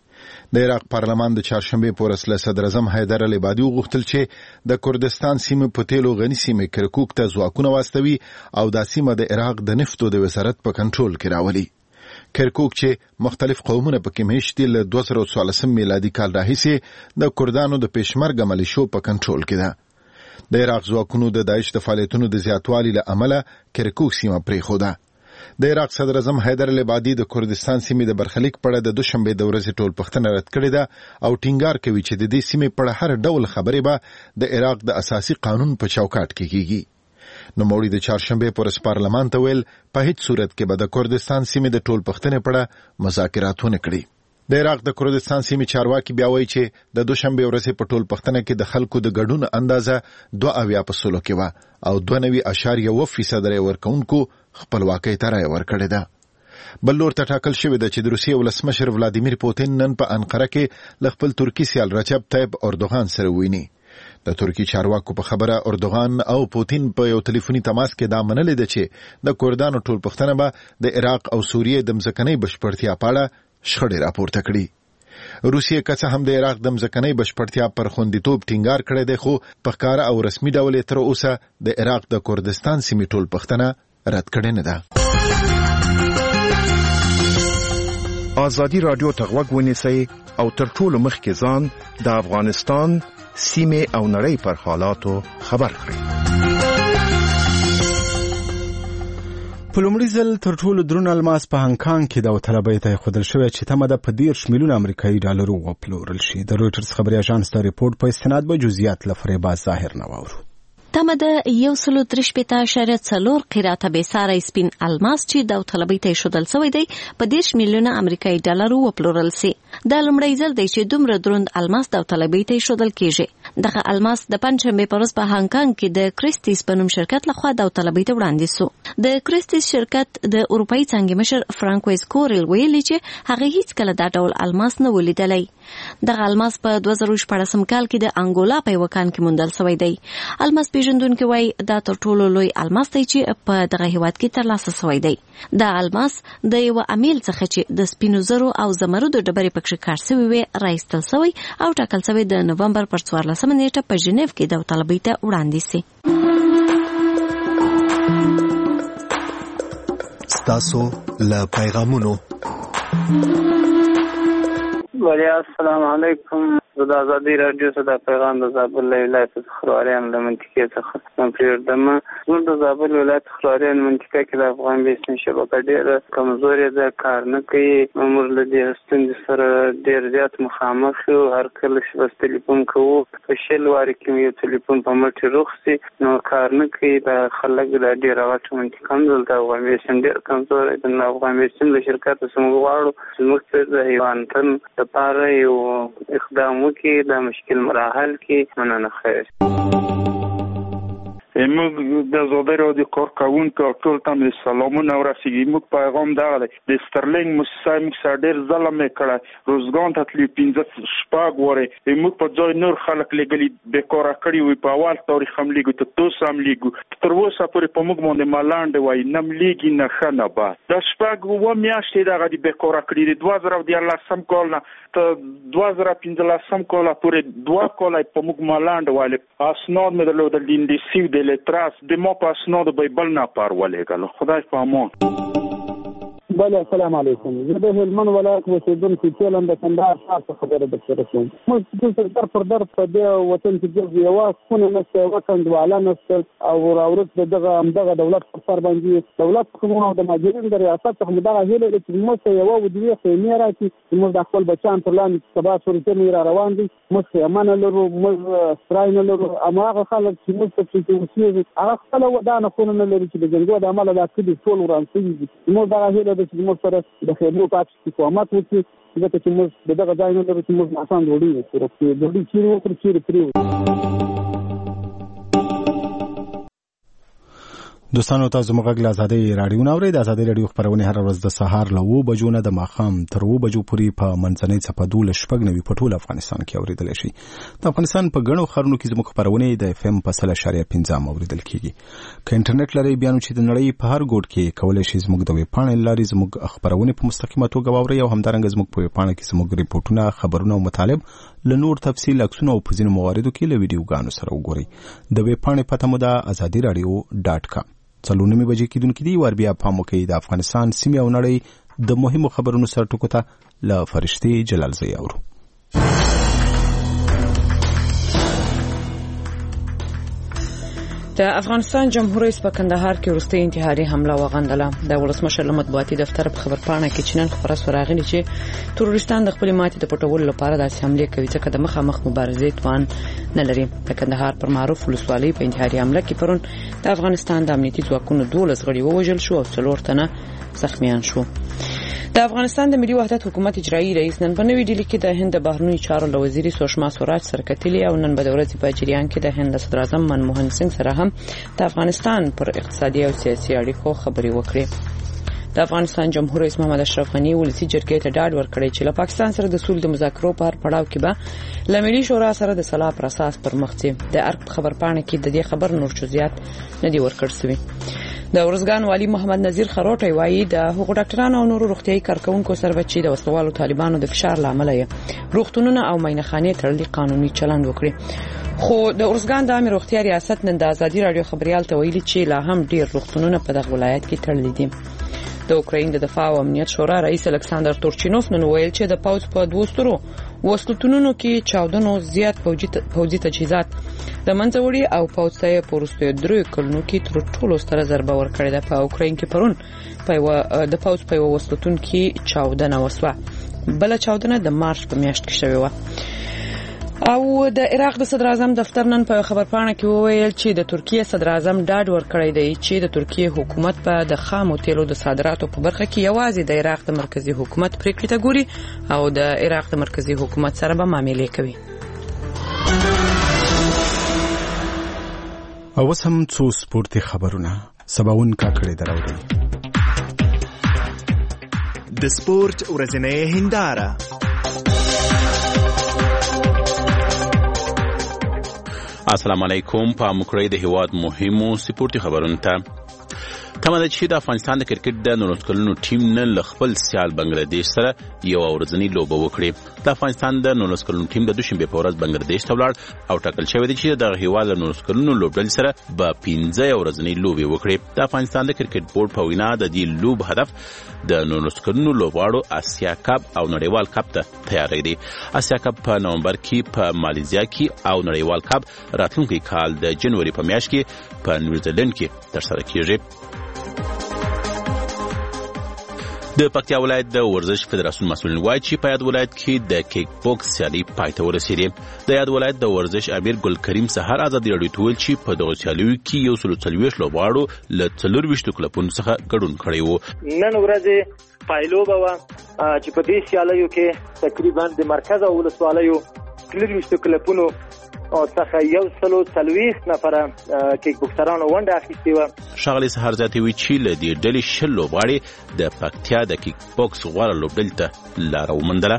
د عراق پارلمان د چهارشنبه په ورځ له صدر اعظم حیدر العبادي وغوښتل چې د کردستان سیمه په تیلو غني سیمه کرکوک ته ځواکونه واستوي او دا سیمه د عراق د نفتو د وزارت په کنټرول کې راولي. کرکوک چې مختلف قومونه پکې مېشتي له دوه زره څوارلسم میلادي کال راهیسې د کردانو د پېشمرګه ملیشو په کنټرول کې ده. د عراق ځواکونو د داعش د فعالیتونو د زیاتوالي له امله کرکوک سیمه پرېښوده. د عراق صدر اعظم حیدر العبادي د کردستان سیمې د برخلیک په اړه د دوشنبه د ورځې ټول پښتنه رد کړې ده او ټینګار کوي چې د دې سیمې په اړه هر ډول خبرې به د عراق د اساسي قانون په چوکاټ کې کیږي. نوموړي د چهارشنبه په ورځ پارلمان ته ویل په هیڅ صورت کې به د کردستان سیمې د ټول پښتنې په اړه مذاکرات ونه کړي. د عراق د کردستان سیمې چارواکي بیا وایي چې د دوشنبه ورځې په ټول پښتنه کې د خلکو د ګډون اندازه دوه اویا په سلو کې وه او دوه نوي اشاریه اوه فیصد رایې ورکوونکو خپلواکۍ ته رایه ورکړې ده. بل لور ته ټاکل شوې ده چې د روسیې ولسمشر ولادیمیر پوتین نن په انقره کې له خپل ترکي سیال رجب طیب اردوغان سره ویني. د ترکی چارواکو په خبره اردوغان او پوتین په یو ټلیفوني تماس کې دا منلې ده چې د کردانو ټول پښتنه به د عراق او سوریې د مځکنۍ بشپړتیا په اړه شخړې راپورته کړي. روسیې که څه هم د عراق د مځکنۍ بشپړتیا پر خوندیتوب ټینګار کړی دی خو په ښکاره او رسمي ډول یې تر اوسه د عراق د کردستان سیمې ټول پښتنه رد کړې نه ده. ازادي رادیو ته غوږ ونیسئ او تر ټولو مخکې ځان د افغانستان سیمې او نړۍ پر حالاتو خبر کړئ. په لومړي ځل تر ټولو دروند الماس په هانګ کانګ کې د طلبۍ ته ښودل شوی چې تمه ده په دېرش میلیونه امریکایي ډالرو وپلورل شي. د رویټرز خبري اژانس د ریپورت په استناد به جزئیات له فریبا ظاهر نه واورو. تمه ده یو سلو درې شپېته اعشاریه څلور قیراته بېساری سپین الماس چې داوطلبۍ ته ایښودل سوی دی په دېرش میلیونه امریکایي ډالرو وپلورل سي. دا لومړی ځل دی چې دومره دروند الماس داوطلبۍ ته ایښودل کیږي. دغه الماس د پنجشنبې په ورځ په هانګ کانګ کې د کریسټیس په نوم شرکت لخوا داوطلبۍ ته وړاندې سو. د کریسټیس شرکت د اروپایي څانګې مشر فرانکویز کورل ویلي چې هغه هیڅ کله دا ډول الماس نه ولیدلی. دغه الماس په دوه زره شپاړسم کال کې د انګولا په یو کان کې موندل سوی دی. الماس پیژندونکو وایي دا تر ټولو لوی الماس دی چې په دغه هیواد کې ترلاسه سوی دی. دا الماس د یو امیل څخه چې د سپینو زرو او زمرودو ډبرې پکښې کار سوي وې راایستل سوی او ټاکل سوی د نومبر پر څوارلسمه نیټه په ژنیف کې داوطلبۍ ته وړاندې سي. ستاسو له پیغامونو وعلیکم السلام علیکم. د ازادي رادیو څخه د پیغام د زابل ولایت خرواريان د منطقې څخه پریږدم. زموږ د زابل ولایت خرواريان منطقه کې د افغان بیسن شبکه ډېره کمزورې ده، کار نه کوي. موږ له دې ستونزې سره ډېر زیات مخامخ یو. هر کله چې بس ټلیفون کوو په شل وارې کې یو ټلیفون په مټې روغ سي نو کار نه کوي. دا خلک د ډېره غټه منطقه هم دلته افغان بیسن ډېر کمزورې ده. نو افغان بیسن له شرکت څخه موږ غواړو چې موږ د حیوانتن لپاره یو اقدام کې د مشکل مراحل کې مننه خیر. موږ د زړه راډیو کارکونکو ټول ته سلامونه ورسیږي. موږ پیغام دا دی د سترلینګ موسسه موږ سره ډېر ظلم کړی. روزګان ته تللی پنځه شپږ وارې موږ په ځای نور خلک لګلي بیکاره کړي وي. په اول تاریخ هم لیږو ته توس هم لیږو تر اوسه پورې په موږ باندې ملاندې وایي نه لیږي نه ښه نه بد. دا شپږ اووه میاشتې دغه دي بیکاره کړي دي. دوه زره دیارلسم کال نه تر دوه زره پنځلسم کال پورې دوه کاله په موږ ملاندې وایي. اسناد مې درلودل د انډیسي د تراس د مو په اسناد بایبل نه پار ولېګل. خدای په امان. بله السلام علیکم. زه د هلمند ولایت اوسېدونکی چیلم د کندهار ښار څخه خبره درته رسوم. موږ دلته در پر در په دې وطن کې ګرځو، یوه خونه نشته، یوه کنډواله نشته او راوروسته دغه همدغه دولت پر سر باندې دولت څخه موږ د مهاجرینو د ریاست څخه مو دغه هیله ده چې موږ ته یوه و دوې خیمې راکړي چې موږ د خپل بچیان پر لاندې سبا صورتي موږ را روان دي. موږ خیمه نه لرو، موږ سرای نه لرو. هماغه خلک چې موږ ته پکې اوسېږي هغه خپله ودانه خونه نه لري چې د جنګو د امله دا کلي ټول وران شوي دي. موږ دغه هیله ده چې موږ سره د خیمو په عکس استقامت وکړي ځکه چې موږ د دغه ځای نه لرو چې موږ ماښام ډوډۍ وخورو. ډوډۍ چیرې وخورو چیرې پرېږدو. دوستانو تاسو موږ غږ آزادۍ رادیو ناوړي د آزادۍ رادیو خبرونه هر ورځ د سهار له و بجو نه د ماخام تر و بجو پورې په منځنۍ صفه دوله شپږ نوي په ټول افغانستان کې اوریدل شي. د افغانستان په غنو خرونو کې زموږ خبرونه د اف ام په سل اشاریه پنځه اوریدل کیږي. که انټرنیټ لري بیا نو چې د نړۍ په هر ګوټ کې کولای شي زموږ د ویب پاڼې لاري زموږ خبرونه په مستقیمه توګه واوري او همدارنګه زموږ په ویب پاڼه کې زموږ ریپورتونه خبرونه او مطالب له نور تفصیل عکسونه او په ځینو مواردو کې له ویډیوګانو سره وګورئ. د ویب پاڼې پته مو ده آزادي رادیو ډاټ کام. څلورنیمې بجې کېدونکې دي ور بیا پام وکړئ د افغانستان سیمې او نړۍ د مهمو خبرونو سر ټکو ته له فرشتې جلالزۍ اورو. د افغانستان جمهور رئیس په کندهار کې وروستۍ انتحاري حمله وغندله. د ولسمشر له مطبوعاتي دفتر په خبرپاڼه کې چینن خبره سراغلي چې تروریستان د خپل ماتې د پټولو لپاره داسې حمله کوي ځکه د مخامخ مبارزې توان نه لري. د کندهار پر معروف ولسوالۍ په انتحاري حمله کې پرون د افغانستان د امنیتي ځواکونو دولس غړي ووژل شو او څلور تنه زخمیان شو. د افغانستان د ملي وحدت حکومت اجرایي رئیس نن په نوې ډیلي کې د هند د بهرنیو چارو له وزیر سوشما سوراج سره کتلي او نن به د ورځې په جریان کې د هند صدر اعظم منموهن سنگ سره هم د افغانستان پر اقتصادي او سیاسي اړیکو خبرې وکړي. د افغانستان جمهور رئیس محمد اشرف غنی ولسی جرګې ته ډاډ ورکړی چې له پاکستان سره د سولې د مذاکرو په هر پړاو کې به له ملي شورا سره د صلاح پر اساس پرمخ ځي. د ارګ خبرپاڼه کې د دې خبر نور جزئیات نه دی ورکړل شوی. د ورزګان والی محمد نذیر خروټی وایي د حقوق ډاکټرانو او نورو روغتيایي کارکونکو سره بچي د وسلوالو طالبانو د فشار لامل یې روغتونونه او مینخانې تړلي قانوني چلند وکړي. خو د ورزګان د امیر روغتیا ریاست نن د آزادي رادیو خبريال ته ویلي چې لا هم ډیر روغتونونه په دغه ولایت کې تړلي دي. د اوکراین د دفاع او امنیت شورا رئیس الکساندر تورچینوف نن ویل چې د پاوز په دوسترو وسلتونونو کې چاودنو زیات پوځي تجهیزات د منځوړي او پاوځي پورستو درې کلونو کې تر ټولو ستره ضربه ورکړې ده. په اوکراین کې پرون په د پاوز په وسلتون کې چاودنه وسوه. بل چاودنه د مارچ په میاشت کې شوې و. او د عراق د صدر اعظم دفتر نن په خبرپاڼه کې وویل چې د ترکیه صدر اعظم ډاډ ورکړی دی چې د ترکیه حکومت په د خامو تیلو د صادراتو په برخه کې یوازې د عراق د مرکزی حکومت پریکړې ته ګوري او د عراق د مرکزی حکومت سره به معاملې کوي. او اوس هم څو سپورتي خبرونه سباون کاکړې دراوړي. د سپورت ورځنۍ هنداره. السلام علیکم. په مکرې د هیواد مهمو سپورتي خبرونو ته تمه ده چې د افغانستان د کرکټ د نولس کلنو ټیم نن له خپل سیال بنگلاديش سره یو ورځنی لوبه وکړي. د افغانستان د نولس کلنو ټیم د دوشنبه په ورځ بنگلاديش ته ولاړ او ټاکل شوی دی چې د هیواد د نولس کلنو لوبډل سره به پنځه ورځنی لوبه وکړي. د افغانستان د کرکټ بورډ په وینا د دې لوب هدف د نولس کلنو لوبغاړو آسیا کپ او نړیوال کپ ته تیاری دی. آسیا کپ په نومبر کې په مالیزیا کې او نړیوال کپ راتلونکي کال د جنوري په میاشت کې په نیوزیلند کې ترسره کیږي. د پکتیا ولایت د ورزش فدراسیون مسؤلین وایي چې په یاد ولایت کې د کیک بوکس سیالي پای ته ورسېده. د یاد ولایت د ورزش امیر ګل کریم سحر آزادي رادیو ته ویل چې په دغه سیالیو کې یو سل څلوېښت لوبغاړو له څلورویشتو کلبونو څخه ګډون کړی و. نن ورځ پایلوبه وه چې په دې سیالیو کې تقریبا د مرکز او ولسوالیو څلورویشتو کلبونو څخه یو سل څلوېښت نفره کیک بوکسرانو ونډه اخیستې وه. ښاغلي سحر زیاتوي چې له دې ډلې شل لوبغاړي د پکتیا د کیک بوکس غوره لوبډلې ته لاره وموندله.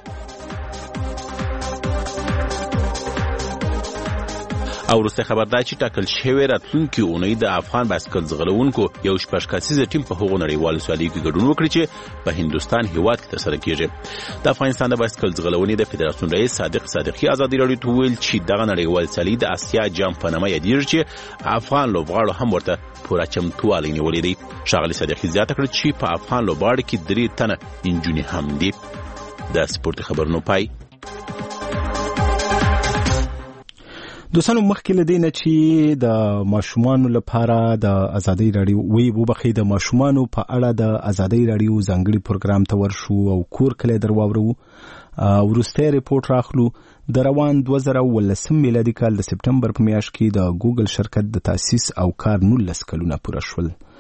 او وروسته خبر دا چې ټاکل شوی راتلونکي اونۍ د افغان بایسکل ځغلونکو یو شپږ کسیزه ټیم په هغو نړیوالو سیالیو کې ګډون وکړي چې په هندوستان هیواد کې ترسره کیږي. د افغانستان د بایسکل ځغلونې د فدراسیون رئیس صادق صادقي آزادي رادیو ته ویل چې دغه نړیوال سیالي د آسیا جام په نامه یادېږي چې افغان لوبغاړو هم ورته پوره چمتووالی نیولی دی. ښاغلي صادقي زیاته کړه چې په افغان لوبغاړو کې درې تنه نجونې هم دي. د سپورتي خبرونو پای. دوستانو مخکې له دې نه چې د ماشومانو لپاره د آزادۍ رادیو وی وبخې د ماشومانو په اړه د آزادۍ رادیو ځانګړي پروګرام ته ورشو او کور کلی درواورو وروستی ریپورت راخلو. د روان دوه زره اوولسم میلادي کال د سپټمبر په میاشت کې د ګوګل شرکت د تاسیس او کار نولس کلونه پوره شول.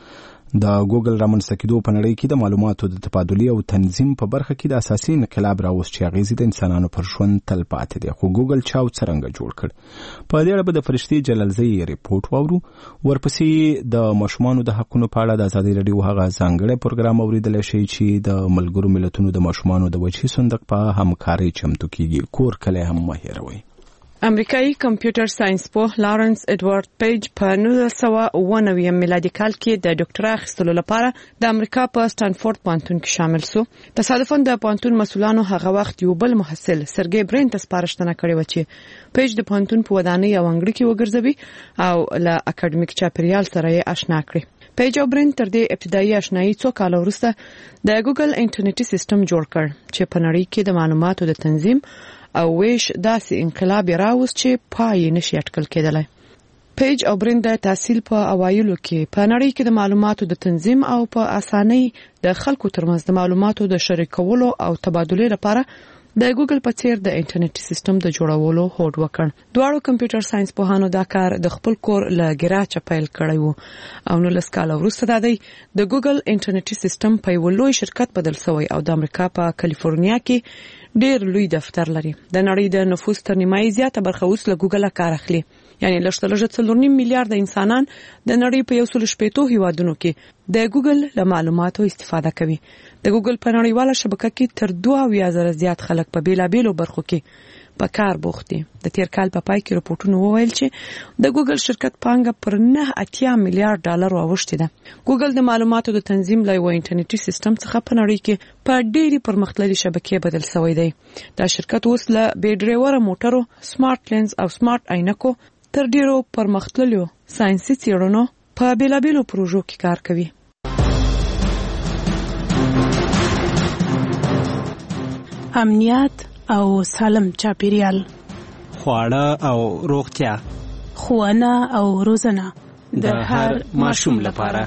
د ګوګل رامنځته کېدو په نړۍ کې د معلوماتو د تبادلې او تنظیم په برخه کې د اساسي انقلاب راوست چې اغېزې د انسانانو پر ژوند تل پاتې دي. خو ګوګل چاو څرنګه جوړ کړ؟ په دې اړه به د فرشتي جلالزی ریپورت واورو. ورپسې د ماشومانو د حقونو په اړه د ازادي راډیو هغه ځانګړی پروګرام اوریدلی شي چې د ملګرو ملتونو د ماشومانو د وجهي صندوق په همکارۍ چمتو کیږي. کور کلی هم مه هېروئ. امریکایي کمپیوټر ساينس پوه لارنس ایډوارد پیج په نولس سوه اوه نوي میلادي کال کې د ډاکټرا اخیستلو لپاره د امریکا په سټانفورد پوهنتون کې شامل شو. تصادفاً د پوهنتون مسؤلانو هغه وخت یو بل محصل سرګي برین ته سپارښتنه کړې و چې پیج د پوهنتون په ودانۍ او انګړ کې وګرځوي او له اکاډمیک چاپیریال سره یې آشنا کړي. پیج او برین تر دې ابتدایي آشنایي څو کال وروسته د ګوګل انټرنیټي سیستم جوړ کړ چې په نړۍ کې د معلوماتو د تنظیم او ویش داسې انقلاب راوست چې پای نشي اټکل کېدلی. پیج او برین د تحصیل په اوایلو کې په نړۍ کې د معلوماتو د تنظیم او په اسانۍ د خلکو ترمنځ د معلوماتو د شریکولو او تبادلې لپاره د ګوګل په څیر د انټرنیټي سیستم د جوړولو هوډ وکړ. دواړو کمپیوټر ساينس پوهانو دا کار د خپل کور له ګراچه پیل کړی وو او نو لس کاله وروسته د د ګوګل انټرنیټي سیستم په یو لوی شرکت بدل شوی او د امریکا په کالیفورنیا کې ډیر لوی دفتر لري. د نړۍ د نفوس تر نیمایي زیاته برخه اوس له ګوګل کار اخلي. یعنی لږ لږ څلور نیم میلیارډ انسانان د نړۍ په یو سل شپږ هیوادونو کې د ګوګل له معلوماتو استفاده کوي. د ګوګل په نړیواله شبکه کې تر دوه اویا زره زیات خلک په بیلابیلو برخو کې په کار بوخت دي. د تیر کال په پای کې راپورټونه وویل چې د ګوګل شرکت پانګه پر نه اتیا میلیارډ ډالر واوښتې ده. ګوګل د معلوماتو د تنظیم لای و انټرنیټي سیستم څخه په نړۍ کې په ډېری پرمختللي شبکې بدل شوی دی. دا شرکت اوس له بې ډرایوره موټرو، سمارټ لینز او سمارټ عینکو تر ډیرو پرمختللو ساينسي څېړنو په بیلابیلو پروژو کې کار کوي. امنیت او سالم چاپیریال، خواړه او روغتیا، ښوونه او روزنه د هر ماشوم لپاره.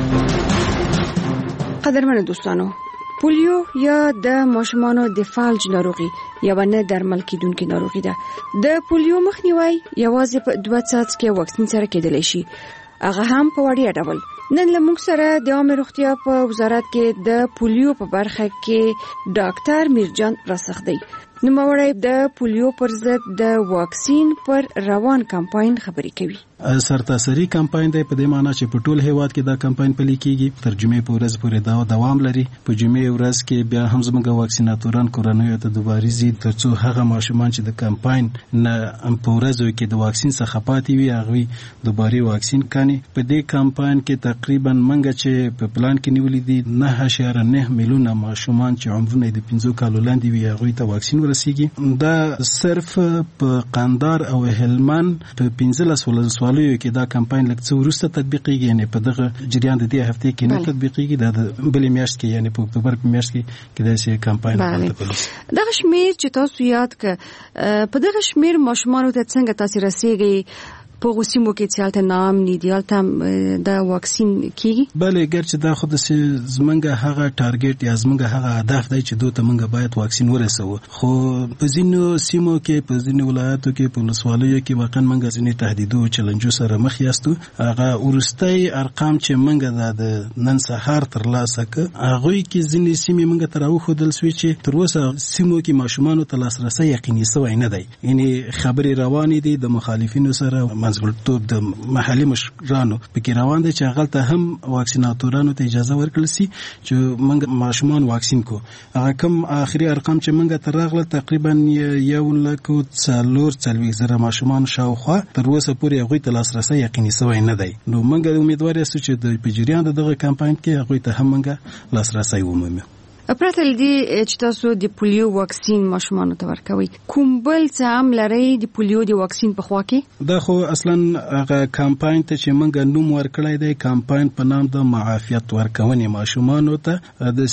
قدرمنو دوستانو، پولیو یا د ماشومانو د فالج ناروغي یو نه درمل کیدونکې ناروغي ده. د پولیو مخنیوي یوازې په دوه څاڅکي واکسین سره کېدلی شي، هغه هم په وړیا ډول. نن له موږ سره د عامه روغتیا په وزارت کې د پولیو په برخه کې ډاکټر میرجان راسخ دی. نوموړی د پولیو پر ضد د واکسین پر روان کمپاین خبرې کوي. سرتاسري کمپاین دی، په دې معنی چې په ټول هیواد کې دا کمپاین پلي کیږي. تر جمعې په ورځ پورې دا دوام لري. په جمعې ورځ کې بیا هم زموږ واکسیناتوران کورنیو ته دوباره زی ترڅو هغه ماشومان چې د کمپاین نه په ورځو کې د واکسین څخه پاتې وي هغه دوباره واکسین کاني. په دې کمپاین کې تقریبا منګه چې په پلان کې نیولې دي نه اشاریه نه میلیونه ماشومان چې عمرونه د پنځه کالو لاندې وي هغه ته واکسین ورسیږي. دا صرف په قندهار او هلمند په پنځلس ولسوالیو کې دا کمپاین لکه څو وروسته تطبیقیږي، یعنی په دغه جریان د دې هفته کې نه تطبیقیږي. دا د بلې میاشت کې یعنی په اکتوبر په میاشت کې کې دا شی کمپاین راځي. دغه شمیر چې تاسو یاد ک په دغه شمیر ماشومان ته څنګه تاثیر رسیږي په غوسیمو کې چې الته نام نیډیال تام د واکسین کیږي؟ بله، ګرچې دا خو د زمونږ هغه ټارګټ یا زمونږ هغه هدف دی چې دوی ته مونږ باید واکسین ورسوو، خو په ځینو سیمو کې په ځینو ولایاتو کې په ولسوالیو کې واقعا مونږ ځینې تهدیدو چلنجو سره مخ یاستو. هغه وروستي ارقام چې مونږ د نن سهار ترلاسه کړ هغوی کې ځینې سیمې مونږ ته راوښودل سوې چې تر اوسه سیمو کې ماشومانو ته لاسرسی یقیني سوی نه دی. یعنې خبرې روانې دي د مخالفینو سره، منځګړیتوب د محلي مشرانو پکې روان دی چې هغه ته هم واکسیناتورانو ته اجازه ورکړل سي چې موږ ماشومان واکسین کو. هغه کوم آخري ارقام چې موږ ته راغله تقریبا یو لک څلور څلوېښت زره ماشومان شاوخوا تر اوسه پورې هغوی ته لاسرسی یقیني سوی نه دی. نو موږ امیدوار یاستو چې په جریان د دغه کمپاین کې هغوی ته هم موږ لاسرسی ومومو. پرته لدی چې تاسو د پولیو واکسین ماشومان ته ورکوي، کوم بل څه هم لري د پولیو د واکسین په خوا کې؟ دا خو اصلا هغه کمپاین ته چې موږ نوم ورکړی دی کمپاین په نام د معافیت ورکونې ماشومانو ته د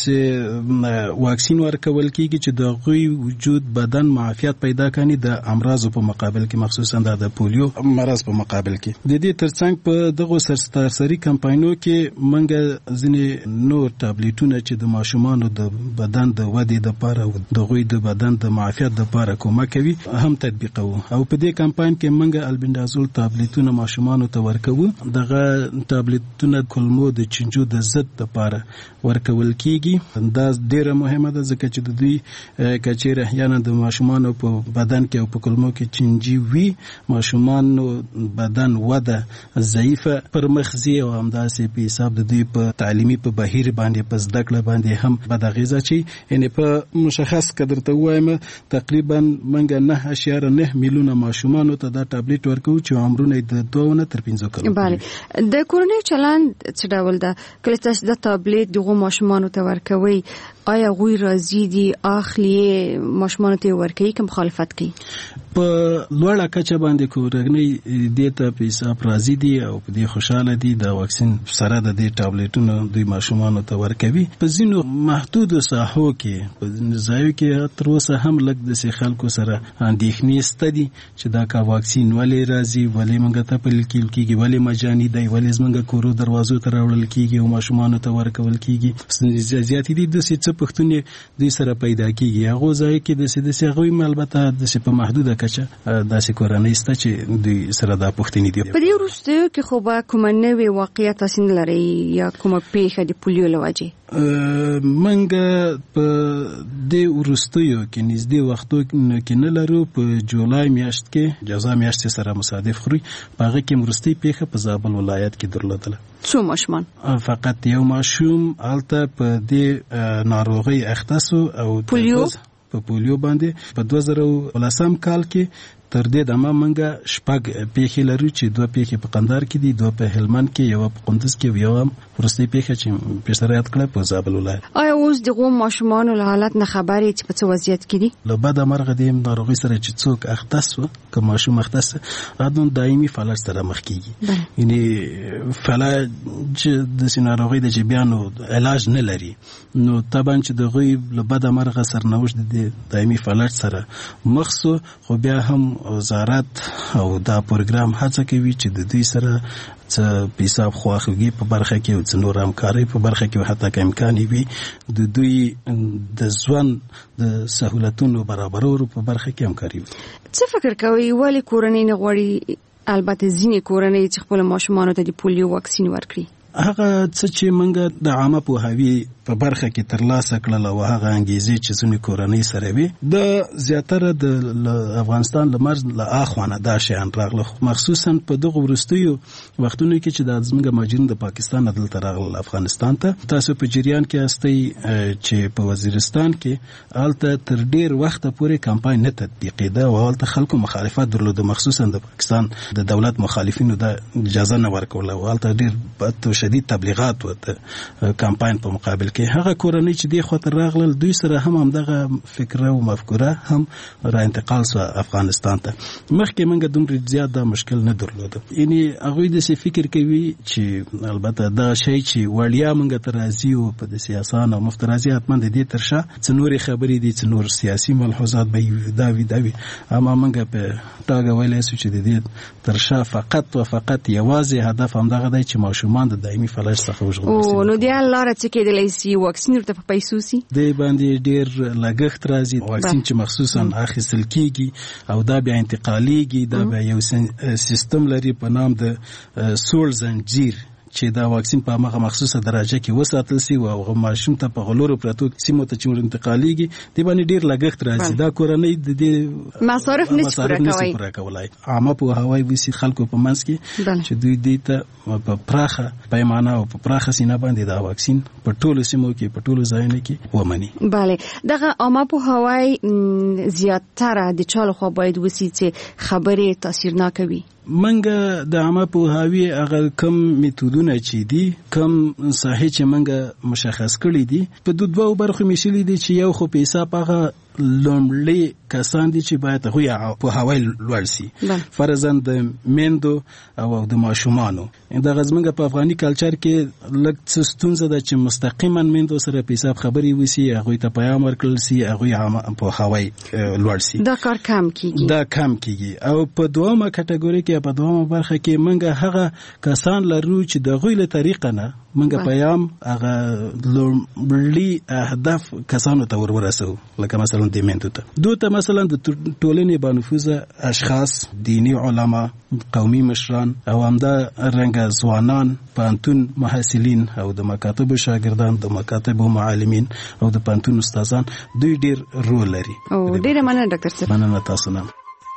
واکسین ورکول کیږي چې د غوی وجود بدن معافیت پیدا کړي د امراض په مقابل کې، مخصوصا د پولیو مرض په مقابل کې. د دې ترڅنګ په دغه سرسري کمپاینونو کې موږ ځینې نور ټابلیټونه چې د ماشومانو د د بدن د ودې لپاره او د غوی د بدن د معافیت لپاره کومک کوي هم تطبیقو. او په دې کمپاین کې موږ البندازول ټابلیټونه ماشومانو ته ورکوو. دغه ټابلیټونه کولمو د چنجو د ضد لپاره ورکول کیږي. دا ډیره مهمه ده ځکه چې د دوی کچېره احیانا د ماشومانو په بدن کې او په کولمو کې چنجي وي، ماشومانو بدن وده ضعیفه پر مخزي او همداسې په حساب د دوی په تعلیمي په بهیر باندې په زده کړه باندې هم بد اغیزه چي. یعنی په مشخص قدر ته وایم تقریبا منګه نه اشاره نه میلیونه ماشومانو ته دا ټابلیټ ورکو چې عمرونه د دوه نه تر پنځه کلونو. بله د کورونی چلند څه ډول ده کله چې د ټابلیټ دغه ماشومانو ته ورکوي؟ آیا غوی راضی دي اخلي ماشومانو ته ورکوي که مخالفت کوي؟ په لوړه کچه باندې کورنۍ دې ته په حساب راضی دي او په دې خوشاله دي د واکسین سره د دې ټابلیټونو دوی ماشومانو ته ورکوي. په ځینو محدود ساحو کې په ځایو کې تر اوسه هم لږ د خلکو سره اندېښنې شته دي چې دا کا واکسین ولې راځي، ولې موږ ته په لیکل کېږي، ولې مجاني دی، ولې زموږ کورو دروازو ته راوړل کېږي او ماشومانو ته ورکول کېږي. زیاتې دي د څه پښتونې دوی سره پیدا کېږي. هغه ځای کې د څه د څه غوي البته د په محدوده کچه داسې کورنۍ شته چې دوی سره دا پوښتنې دي. په دې وروستیو کې خو به کومه نوې واقعیت تاسو نه لرئ یا کومه پیښه د پولیو له وجې؟ منګه په دې وروستیو کې نږدې وختو کې نه لرو. په جولای میاشت کې جزا میاشت سره مصادف خوري. په هغه کې مرستي پیښه په زابل ولایت کې درلودله. څو ماشومان؟ فقط یو ماشوم الته په دې ناروغي اختصو او پولیو په پولیو باندې په دوه زره ولسم کال کې تر دې دمه منګه شپږ پیښې لرو چې دوه پیښې په قندهار کې دي، دوه په هلمند کې، یو په کندز کې، یو هم ورستۍ پیښه چې پیشتر یاد کړه په زابل ولایت. آیا اوس دغه ماشومانو له حالت نه خبرې چې په څه وضعیت کې دي؟ له بده مرغه د ناروغي سره چې څوک اختص و که ماشوم اختص ادون دایمي فلج سره مخ کیږي. یعنی فلج د ناروغي د جبیانو علاج نه لري، نو طبعا چې دغه له بده مرغه سرنوشت د دایمي فلج سره مخ سو. خو بیا هم وزارت او دا پروګرام هڅه کوي چې د دوی سره څه په حساب خواخوږي په برخه کې او څه نور همکاري په برخه کې حتی که امکان وي د دوی د ژوند د سہولتونو برابرولو په برخه کې همکاري وي. څه فکر کوي ولې کورنۍ نه غواړي البته ځینې کورنۍ چې خپل ماشومانو ته د پولیو واکسین ورکړي؟ هغه څه چې موږ د عامه پوهاوي په برخه کې ترلاسه کړل او هغه انګیزې چې څونی کورنۍ سره وي د زیاتره د افغانستان له مرز له اخوانه دا شیان راغله، مخصوصا په دغه وروستیو وختونو کې چې د زموږ مهاجرین د پاکستان عدالت راغله افغانستان ته. تاسو په جریان کې استئ چې په وزیرستان کې الته تر ډیر وخت پورې کمپاین نه تطبیقېده او الته خلکو مخالفت درلوده، مخصوصا د پاکستان د دولت مخالفینو د اجازه نه ورکوله او الته ډیر بد شدید تبلیغات و کمپاین په مقابل کې. هغه کورنۍ چې دی خاطر راغلل دوی سره هم همدغه فکر او مفکوره هم را انتقال سو افغانستان ته. مخکې موږ دومره زیات دا مشکل نه درلود. یعنی هغه د څه فکر کوي چې البته دا شی چې وړیا موږ ته راځي او په سیاسان او مفترضي حتما د دې ترشا څ نور خبرې دي څ نور سیاسي ملحوظات به دا وی دا وی اما موږ په تاګه ویلې چې د دې ترشا فقط او فقط یوازې هدف همدغه دی چې ماشومان د دایمي فلج څخه وژغورل. او نو دی الله چې کېدلی سي واکسین ورته په پیسو سي دی باندې ډیر لګښت راځي. واکسین چې مخصوصا اخیستل کیږي او دا بیا انتقالیږي، دا بیا یو سیستم لري په نام د سول زنجیر چې دا واکسین په هغه مخصوصه درجه کې وساتل سي او ماشوم ته په غلورو پراتو سیمو ته چې انتقالیږي دی باندې ډیر لګښت راځي. دا کورنۍ د دې مصارف نشي پوره کولای. عامه په هوای وسی خلکو په منځ کې چې دوی دې ته په پراخه پیمانه او په پراخه سینه باندې دا واکسین په ټولو سیمو کې په ټولو ځایونو کې ومني. bale دغه عامه په هوای زیاتره د چالو خو باید وسی چې خبره تاثیرناک وي. منګه د عامه پوهاوی هغه کم میتودونه چې دي کم صحیح چې منګه مشخص کړی دي په دوه برخو میشلې دي چې یو خو په حساب هغه لومړی کسان دي چې باید هغوی په هوای لوړ سي فرضاً د میندو او د ماشومانو. د غزمنګ په افغاني کلچر کې لږ څه ستونزه ده چې مستقیما میندو سره په حساب خبرې وسی، هغوی ته پیغام ورکړل سي، هغوی په هوای لوړ سي. دا کار کم کیږي دا کم کیږي. او په دوامه کټګوري کې په دوامه برخه کې منګه هغه کسان لرو چې د غوی له طریقه نه منګه پیغام هغه لومړی اهداف کسانو ته ورورسو، لکه مثلا د میندو ته دوته مثلا د ټولنې بانفوذه اشخاص، دینی علما، قومي مشران او همدا رنګ ځوانان، پانتون محصلین او د مکاتب شاګردان، د مکاتب معلمین او د پانتون استادان، دوی ډیر رول لري. او ډیر مننه ډاکټر صاحب. مننه تاسو نه.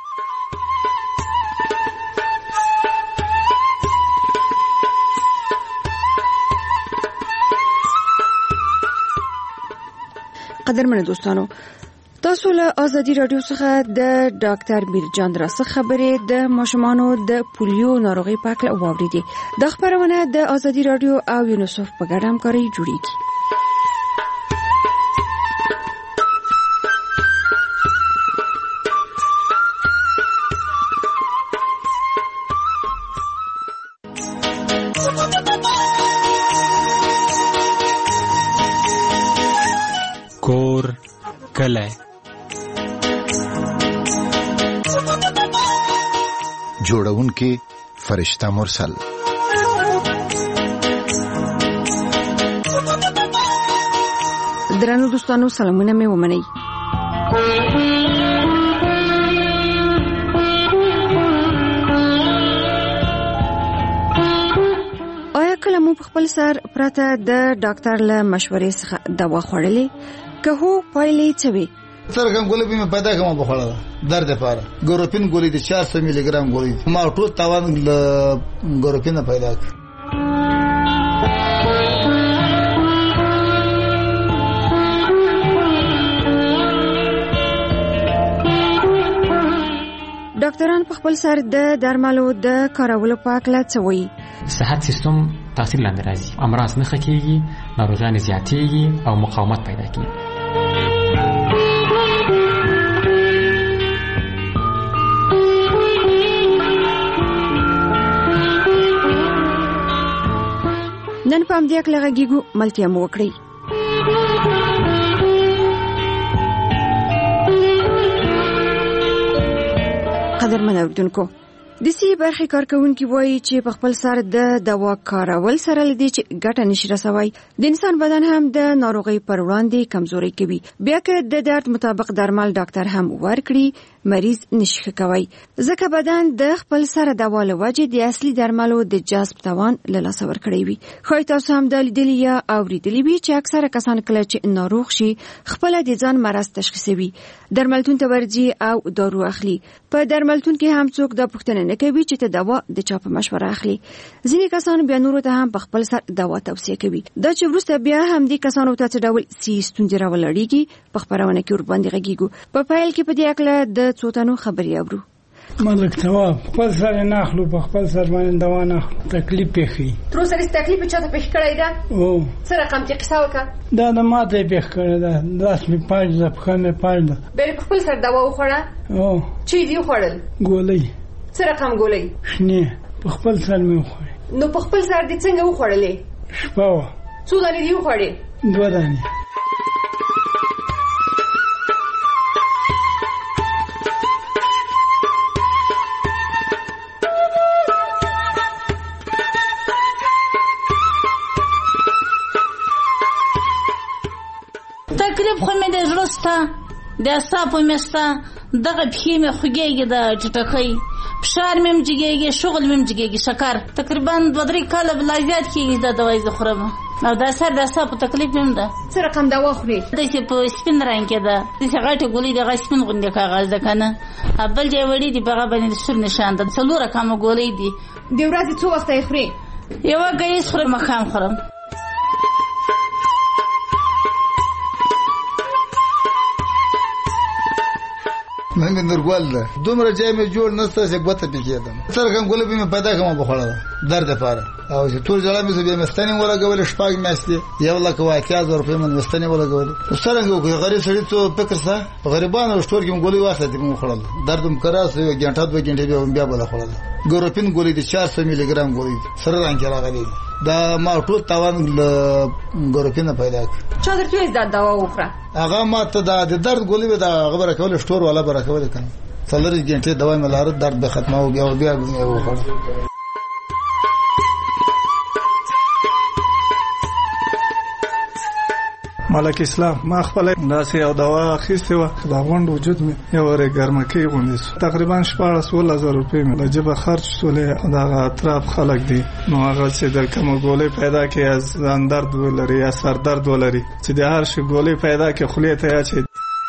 قدرمن دوستانو، تاسو له ازادي رادیو څخه د ډاکټر میرجان دراسه خبرې د ماشومانو د پولیو ناروغي په اړه واوریدې. د خبرونه د ازادي رادیو او یونیسف په ګډه همکاري جوړیږي. کور کله جوړونکي فرشتہ مرسل. درنو دوستانو، سلامونه مې ومنئ. آیا کله مو په خپل سر پرته د ډاکټر له مشورې څخه دوا خوړلې؟ که هو، پایلې څه وي؟ سرګم ګولې به مې پیدا کوم په خوړه درد لپاره. ګوروپین ګولې د چار سو ملي ګرام ګولې ما ټول تاوان ګوروپین پیدا کړ. ډاکټران په خپل سر د درملو د کارولو په اړه څه وایي؟ صحت سیستم تاثیر لاندې راځي، امراض نه ښه کېږي، ناروغیان زیاتېږي او مقاومت پیدا کېږي. نن په همدې اړه غږیږو، ملتیا مو وکړئ. قدرمن اوریدونکو، د سی برخې کارکونکي وایي چې په خپل سر د دوا کارول سره لدی چې ګټه نشي رسوي، د انسان بدن هم د ناروغي پر وړاندې کمزوري کوي. بیا که د درد مطابق درمل ډاکټر هم ورکړي، مریض نشي ښه کوي، ځکه بدن د خپل سر دوا له وجې د اصلي درملو د جذب توان له لاسه ورکړی وي. ښایي تاسو هم د لیدلي یا اوریدلي وي چې اکثره کسان کله چې ناروغ شي خپله د ځان مرض تشخیصوي، درملتون ته ورځي او دارو اخلي. په درملتون کې هم څوک دا پوښتنه نه کوي چې ته دوا د چا په مشوره اخلي. ځینې کسان بیا نورو ته هم په خپل سر دوا توصیه کوي. دا چې وروسته بیا هم دې کسانو ته څه ډول سي ستونزې راولړېږي، په خپرونه کې ورباندې غږیږو. په پیل کې په دې اړه د څو تنو خبرې اورو. ملک ثواب خپل سر نه اخلو، په خپل سر باندې دوا نه اخلو، تکلیف پېښي. تر اوسه هیڅ تکلیف چاته پېښ کړی ده؟ او څه رقم کې قصه وکړه؟ دا د ماته پېښ کړی ده، لاس مې پاج ده، پښه مې پاج ده. بیا په خپل سر دوا وخوړه؟ او چی دی وخوړل؟ ګولۍ. څه رقم ګولۍ؟ شنې په خپل سر مې وخوړې. نو په خپل سر دې څنګه وخوړلې؟ شپه وه. څو دانې دې وخوړې؟ دوه دانې. تکلیف خو مې د زړه سته، د اعصابو مې سته، دغه پښې مې خوږېږي، د ټټکۍ فشار مې هم جګېږي، شغل مې هم جګېږي، شکر تقریبا دوه درې کاله به لا زیات کېږي دا دوایي زه خورم. او دا سر د اعصابو تکلیف مې هم ده. څه رقم دوا خورې؟ داسې په سپین رنګ کې ده، داسې غټې ګولۍ د هغه سپین غوندې کاغذ ده که نه، بل ځای وړي دي په هغه باندې د سور نشان ده. څلور رقمه ګولۍ دي. د ورځې څو وخته یې خورې؟ یوه ګیس خورم، ماښام خورم. من مې نورګل ده، دومره ځای مې جوړ نسته چې ګوته پې کېدم. څرګم ګولۍ به مې پیدا کوم په خوړه ده درد لپاره. او چې ټول ځړه مې به مستنی ولګول شپږ میاشتې یو لک واقعیا زر روپۍ من مستنی ولګول څنګه وکړي غریب سړی ته فکر سره غریبانو شتور کې ګولې واسطه دې مو خړل دردم کراس یو غنټه دوه غنټې به بیا بل خړل ګروپین ګولې د چهار سوه میلی ګرام ګولې سره رنګ راغلي دا ما ټول تاوان ګروپین پیدا کړ چا درته دا دوا وکړه هغه ما ته د درد ګولې دا خبره کول شتور ولا برکول کنه څلور غنټې دوا مې لاره درد به ختمه او بیا بیا وخړ ملک اسلام ما خپل ناسې او دوا اخیستې و دا غونډ وجود مې یو ورې ګرمکۍ غونډې تقریبا شپاړس ولس زره روپۍ مې له جبه خرج شولې دا اطراف خلک دي نو هغه چې د کوم ګولې پیدا کې از ځان درد ولري یا سر درد ولري چې د هر شي ګولې پیدا کې خولې ته اچي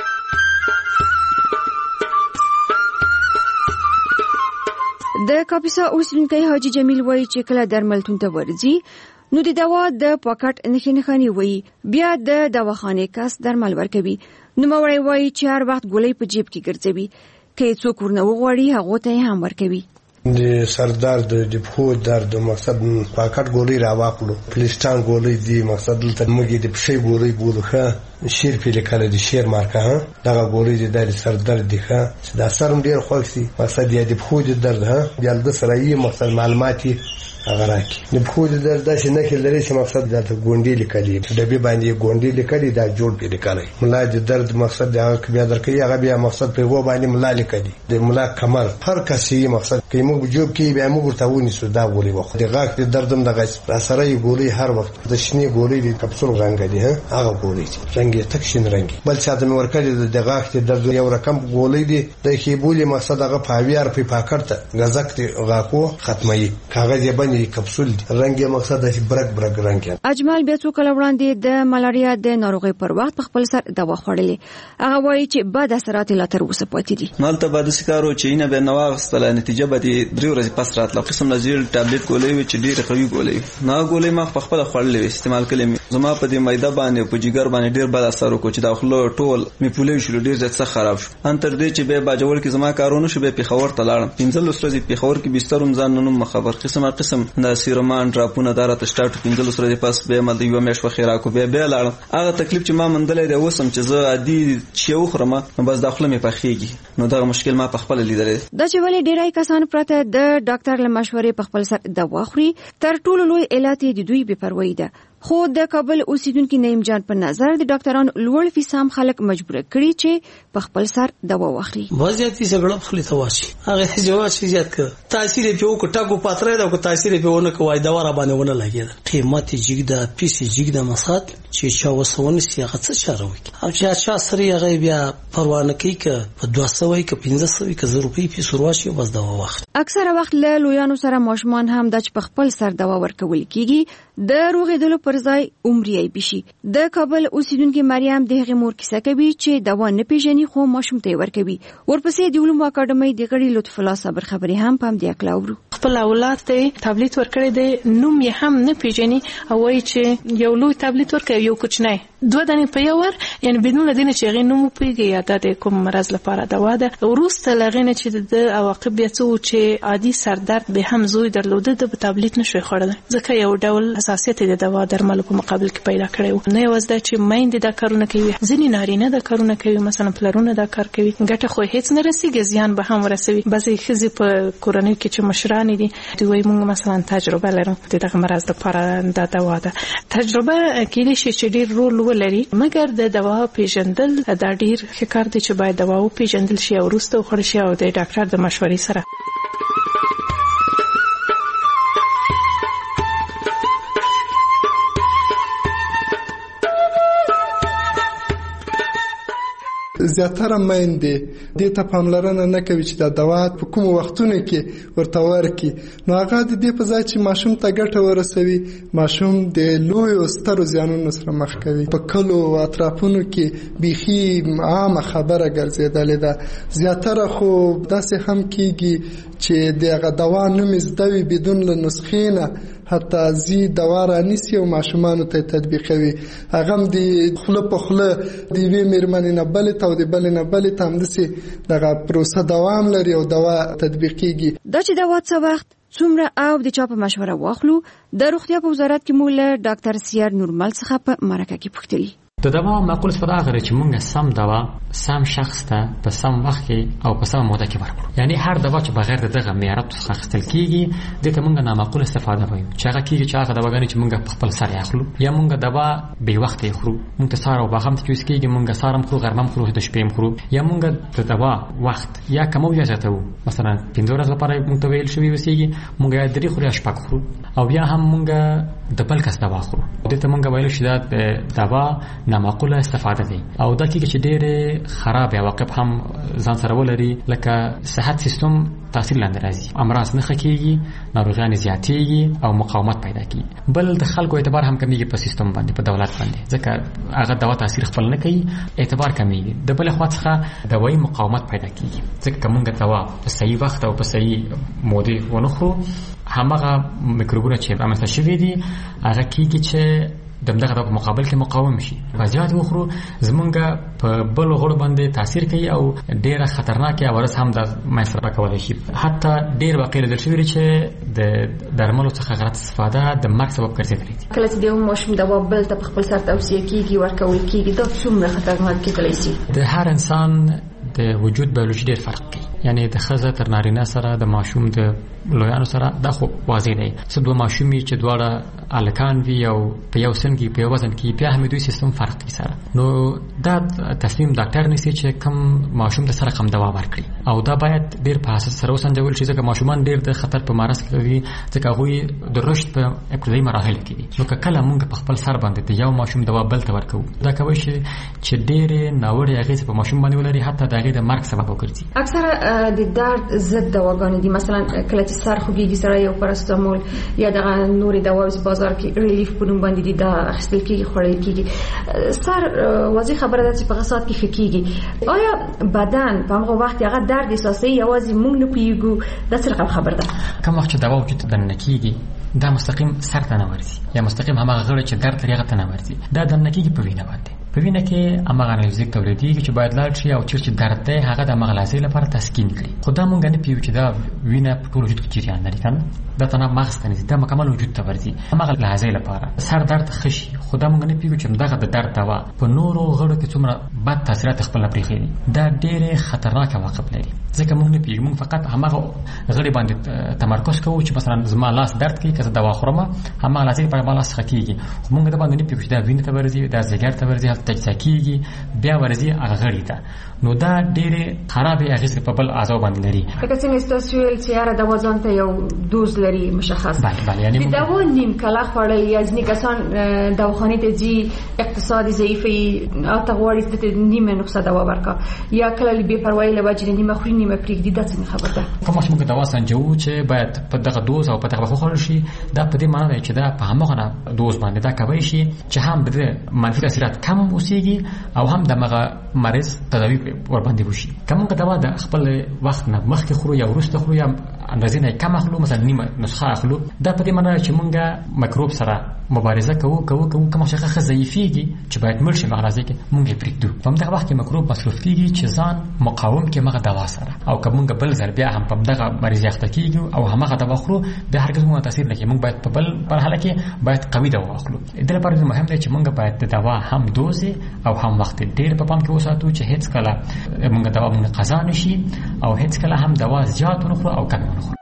د کاپیسا اوسیدونکی حاجی جمیل وایي چې کله درملتون ته ورځي نو د دوا د پاکټ نښې نښانې وایي بیا د دواخانې کس درمل ورکوي نوموړی وایي چې هر وخت ګولۍ په جیب کې ګرځوي که یې څوک ورنه وغواړي هغو ته یې هم ورکوي د سر درد د پښو درد مقصد پاکټ ګولۍ راواخلو پلیسټان ګولۍ دی مقصد دلته موږ د پښې ګولۍ بولو ښه شیر په لیکل دي شیر مارکه ها دغه ګولۍ د سر درد دی ښه دا سرم ډیر خوښ سي مقصد یې د پښو درد ها بیا د سره یې مقصد معلوماتي هغه راکې د پښو درد د شنه کې لري چې مقصد د ګونډې لیکلي د بي باندې ګونډې لیکلي دا جوړ په لیکلي ملا د درد مقصد هغه بیا درکې هغه بیا مقصد په و باندې ملا لیکلي د ملا کمر فرق شي مقصد کې موږ جوړ کې بیا موږ ته ونی سو دا ګولۍ وخت د غاښ د دردم د غاښ سره یې ګولۍ هر وخت د شنه ګولۍ د کپسول رنگ دی ها هغه ګولۍ رنگ یې تک شین رنگ بل څه د ورکړي د غاښ د درد یو رقم ګولۍ دی د کې بولې مقصد هغه په اویار په پاکټ غزک غاکو ختمي کاغذ یې باندې کپسول رنگ یې مقصد د برګ برګ رنگ اجمل بیا څو کله وړاندې د ملاریا د ناروغۍ پر وخت خپل سر دوا خوړلې هغه وایي چې بعد اثرات لا تر اوسه پاتې دي مالته بعد سکارو چې نه به نواغستله نتیجه به درې ورځې پس راتله قسم نزیل ټابلیټ ګولۍ چې ډېر قوي ګولۍ نه ګولۍ ما خپل خوړلې استعمال کړې زما په دې مایده باندې په جګر باندې ډېر بد اثر وکړ چې داخله ټول می پولې شو ډېر ځکه خراب شو ان تر دې چې به باجوړ کې زما کارونه شو به پیښور ته لاړم پنځل ورځې پیښور کې بسترم ځان نن خبر قسمه قسم د سیرومان ډراپونه دارته سٹارټ پنځل ورځې پس به مل یو مېش وخیرا کو به به لاړم هغه تکلیف چې ما مندلې د وسم چې زه عادي چې وخرم بس داخله می پخېږي نو دا مشکل ما په خپل لیدل دا چې ولې ډېرای کسان پراته د ډاکټر له مشورې په خپل سر دوا خوري تر ټولو لوی علت د دوی بې پروايي ده خو د کابل اوسیدونکو نعیم جان په نظر د ډاکټرانو لوړ فیسام خلک مجبور کړي چې په خپل سر دوا واخلي وضعیت یې څنګه خپل تواشي هغه جواز شي زیات کړ تاثیر په وکړ ټاګو پاتره دا کو تاثیر په ونه کوي دوا را باندې ونه لګید قیمت جګدا پیسې جګدا مسات چې شا وسونه سی هغه څه چاره وکړي او چې شا سره هغه بیا پروا نه کوي ک په دوه سوه ک پنځه سوه ک زر روپۍ په سرواشي بس دوا واخلي اکثره وخت له لویانو سره ماشومان هم د خپل سر دوا ورکول کیږي د روغېدلو پر ځای عمر یې بشي د کابل اوسیدونکو مریم د هغې مور کیسه کوي چې دوا نه پیژني خو ماشوم ته ورکوي ورپسې د علومو اکاډمۍ د غړي لطف الله صبر خبري هم پام دی کلاورو خپل اولاد ته ټابلیټ ورکړی دی نوم یې هم نه پیژني او وایي چې یو لوی ټابلیټ ورکوي یو کوچنی دوه دانې په یو ور یعنی بدون لدینه چې هغې نوم وپوهېږي یا دا د کوم مرض لپاره دوا ده وروسته له هغې نه چې د عواقب بیا څه و چې عادي سردرد به هم زوی درلوده د ټابلیټ نشوی خوړلی ځکه یو ډول حساسیت د دوا درملو په مقابل کې پیدا کړی و نه یوازې دا چې میندې دا کارونه کوي ځینې نارینه دا کارونه کوي مثلا پلرونه دا کار کوي ګټه خو هیڅ نه رسېږي زیان به هم ورسوي بعضې ښځې په کورنیو کې چې مشرانې دي دوی وایي موږ مثلا تجربه لرو د دغه مرض لپاره دا دوا ده تجربه کیدای شي چې ډېر رول ولري مګر د دوا پیژندل دا ډېر ښه کار دی چې باید دوا وپېژندل شي او وروسته وخوړل شي او د ډاکټر د مشورې سره زیاتره میندې دې ته پاملرنه نه کوي چې دا دوا په کوم وختونو کې ورته ورکړي نو هغه د دې په ځای چې ماشوم ته ګټه ورسوي ماشوم د لویو سترو زیانونو سره مخ کوي په کلو اطرافونو کې بیخي عامه خبره ګرځېدلې ده زیاتره خو داسې هم کېږي چې دغه دوا نوم زده وي بدون له نسخې نه حتی زی دوا رانیسي او ماشومانو ته تطبیقوي هغه هم د خوله په خوله د یوې مېرمنې نه بلې ته او د بلې نه بلې ته همداسې دغه پروسه دوام لري او دوا تطبیقېږي دا چې دوا څه وخت څومره او د چا په مشوره واخلو؟ د روغتیا په وزارت کې مو له ډاکټر سیار نورمل څخه په مرکه کې پوښتلي. د دوا معقول استفاده غواړي چې موږ سم دوا سم شخص ته په سم وخت کې او په سم موده کې ورکړو. یعنی هر دوا چې بغیر دغه معیاراتو څخه اخیستل کیږي د ته موږ نامعقول استفاده وایو چې هغه کیږي چې هغه دواګانې چې موږ په خپل سر اخلو یا موږ دوا به وخت یې خورو، موږ ته سار او باغم ته کیږي کیږي موږ سارم خورو غرمم خورو د شپې هم خورو، یا موږ د دوا وخت یا کومو یا زیاتو مثلا پنځه ورځې لپاره موږ ته ویل شوی وسیږي موږ یې درې خوري شپږ خورو او بیا هم موږ د بل کس دوا خورو. د ته موږ ویل شي دا دوا نامعقوله استفاده دي او دا کیږي چې ډېر خراب عواقب هم ځان سره ولري، لکه صحت سیستم تاثیر لاندې راځي، امراض نه خکېږي، ناروغیان زیاتېږي او مقاومت پیدا کیږي. بل د خلکو اعتبار هم کمیږي په سیستم باندې، په دولت باندې، ځکه هغه دوا تاثیر خپل نه کوي، اعتبار کمیږي. د بل خوا څخه دوايي مقاومت پیدا کیږي، ځکه کومه دوا په صحیح وخت او په صحیح موده ونخورو همغه میکروبونه چې رامنځته شوي دي هغه کیږي چې دغه په مقابل کې مقاوم شي. وضعیت وخورو زمونږ په بل غړو باندې تاثیر کوي او ډیره خطرناک عوارض هم د مصرف کولای شي. حتی ډیر واقع لیدل شوی چې د درملو څخه غلط استفاده د مرګ سبب ګرځي. کله چې د ماشوم دوا بل ته خپل سر توصیه کیږي ورکول کیږي دا څومره خطرناک کېدای شي؟ د هر انسان د وجود بیولوژي ډیر فرق کوي، یعنی د ښځه تر نارینه سره د ماشوم د لویانو سره دا خو واضح دی. څه دوه ماشومې چې دواړه الکان وي او په یو سن کې په یو وزن کې بیا هم دوی سیستم فرق کوي سره، نو دا تصمیم ډاکټر نیسي چې کوم ماشوم د سره کوم دوا ورکړي او دا باید ډیر په حساس سره وسنجول شي، ځکه ماشومان ډیر د خطر په معرض کې دي، ځکه هغوی د رشد په ابتدایي مراحلو کې دي. نو که کله موږ په خپل سر باندې د یو ماشوم دوا بل ته ورکوو دا کوي چې ډېرې ناوړې اغېزې په ماشوم باندې ولري، حتی د هغې د مرګ سبب وګرځي. اکثره د درد ضد دواګانې دي، مثلا کله چې سر خوږیږي سره یو پاراستامول یا دغه نورې دواوې په بازار کې ریلیف په نوم باندې دي دا اخیستل کېږي، خوړل کېږي. سر واضح خبره ده چې په غسات کې ښه کېږي. آیا بدن په هغه وخت هغه درد احساسوي یوازې موږ نه پوهېږو؟ دا څه رقم خبر ده؟ کوم وخت چې دوا وجود ته دننه کېږي دا مستقیم سر ته نه ورځي یا مستقیم هماغه غړي چې درد لري هغه ته نه ورځي، دا دننه کېږي په وینه باندې. په وینه کې هماغه انرژیک تولیدېږي چې باید لاړ شي او چیرې چې درد دی هغه د مغلازۍ لپاره تسکین کړي. خو دا مونږ نه پیو چې دا وینه په ټول وجود کې جریان لري کنه، دا تنه مغز ته نه ځي، دا مکمل وجود ته ورځي هماغه لازۍ لپاره. سر درد خشي خو دا مونږ نه پیو چې دغه د درد دوا په نورو غړو کې څومره بد تاثیرات خپل نه پرېږي، دا ډېرې خطرناک عواقب لري. ځکه مونږ نه پیو، مونږ فقط هماغه غړي باندې تمرکز کوو چې مثلا زما لاس درد کوي که دوا خورم هماغه لازۍ په ما لاس خکېږي، خو مونږ دا باندې نه پیو چې دا وینه ته ورځي، دا ځګر ته ورځي، هلته تجزیه بیا ورځي هغه غړي ته، نو دا ډېرې خرابې اغېزې په بل اعضاء باندې لري. لکه څنګه ستاسو ویل چې یاره دوا ځان ته یو دوز لري مشخص. بله بله، یعنی د دوا نیم کله خوړل یا ځینې کسان دواخانې ته ځي اقتصادي ضعیف وي هلته غواړي د نیمه نسخه دوا ورکړه یا کله له بې پروایۍ له وجې نیمه خوري نیمه پرېږدي، دا څنګه خبره ده؟ کومه چې موږ دوا سنجوو چې باید په دغه دوز او په دغه وخت وخوړل شي، دا په دې معنی دی چې دا په هماغه دوز باندې دا کولی شي چې هم د منفي تاثیرات کم اوسېږي او هم دغه مریض تداوی ورباندې وشي. کومه دوا د خپل وخت نه مخکې خورو یا وروسته خورو یا اندازې نه کم اخلو، مثلا نیمه نسخه اخلو، دا په دې معنی چې موږ میکروب سره مبارزه کوو کوو کوو کومه شخص ضعیفېږي چې باید مړ شي مغلازۍ کې موږ یې پرېږدو. په همدغه وخت کې میکروب مصروف کېږي چې ځان مقاوم کړي مغه دوا سره، او که موږ بل ځل بیا هم په همدغه مریض اخته کېږو او هماغه دوا خورو بیا هرګز موږ تاثیر نه کوي. موږ باید په بل مرحله کې باید قوي دوا واخلو. دې لپاره مهم دی چې موږ باید د دوا هم دوزې او هم وخت ډېر په پام کې وساتو چې هیڅ کله موږ دوا موږ قضا نشي او هیڅ کله هم دوا زیات ونه خورو او کم ونه خورو.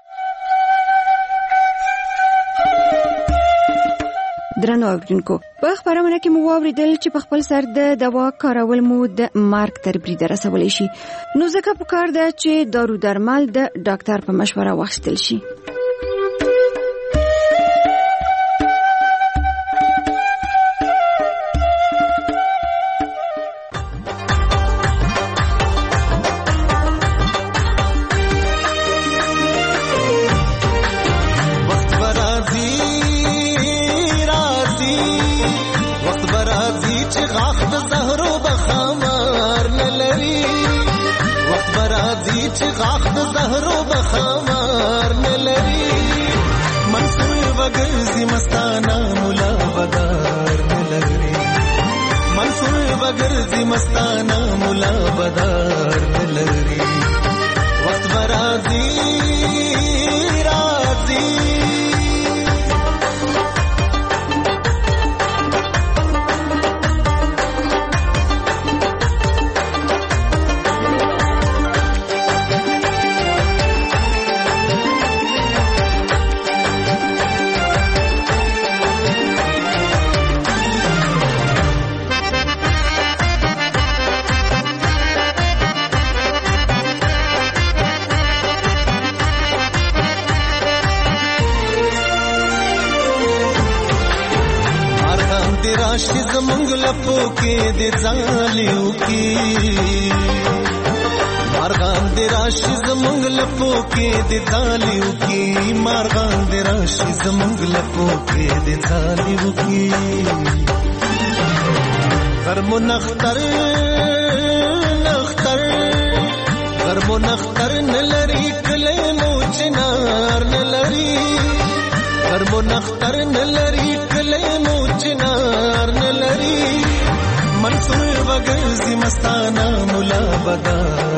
درنو اوریدونکو، په خبرونه کې مو واوریدل چې په خپل سر د دوا کارول مو د مرګ تر بریده رسولی شي، نو ځکه پکار ده چې دارو درمل د ډاکټر په مشوره واخیستل شي. مستانه مولا بدار نلري وخت برازي رازي زمونږ لپو کې د ځالیو کې مارغان د راشي زمونږ لپو کې د ځالیو کې مارغان د راشي زمونږ لپو کې د ځالیو کې غرمو نختر نختر غرمو نختر نلری کلی مو چنار نلری غرمو نختر نلری کلی مو چنار نلری منصور وگرزی مستانا ملا بدار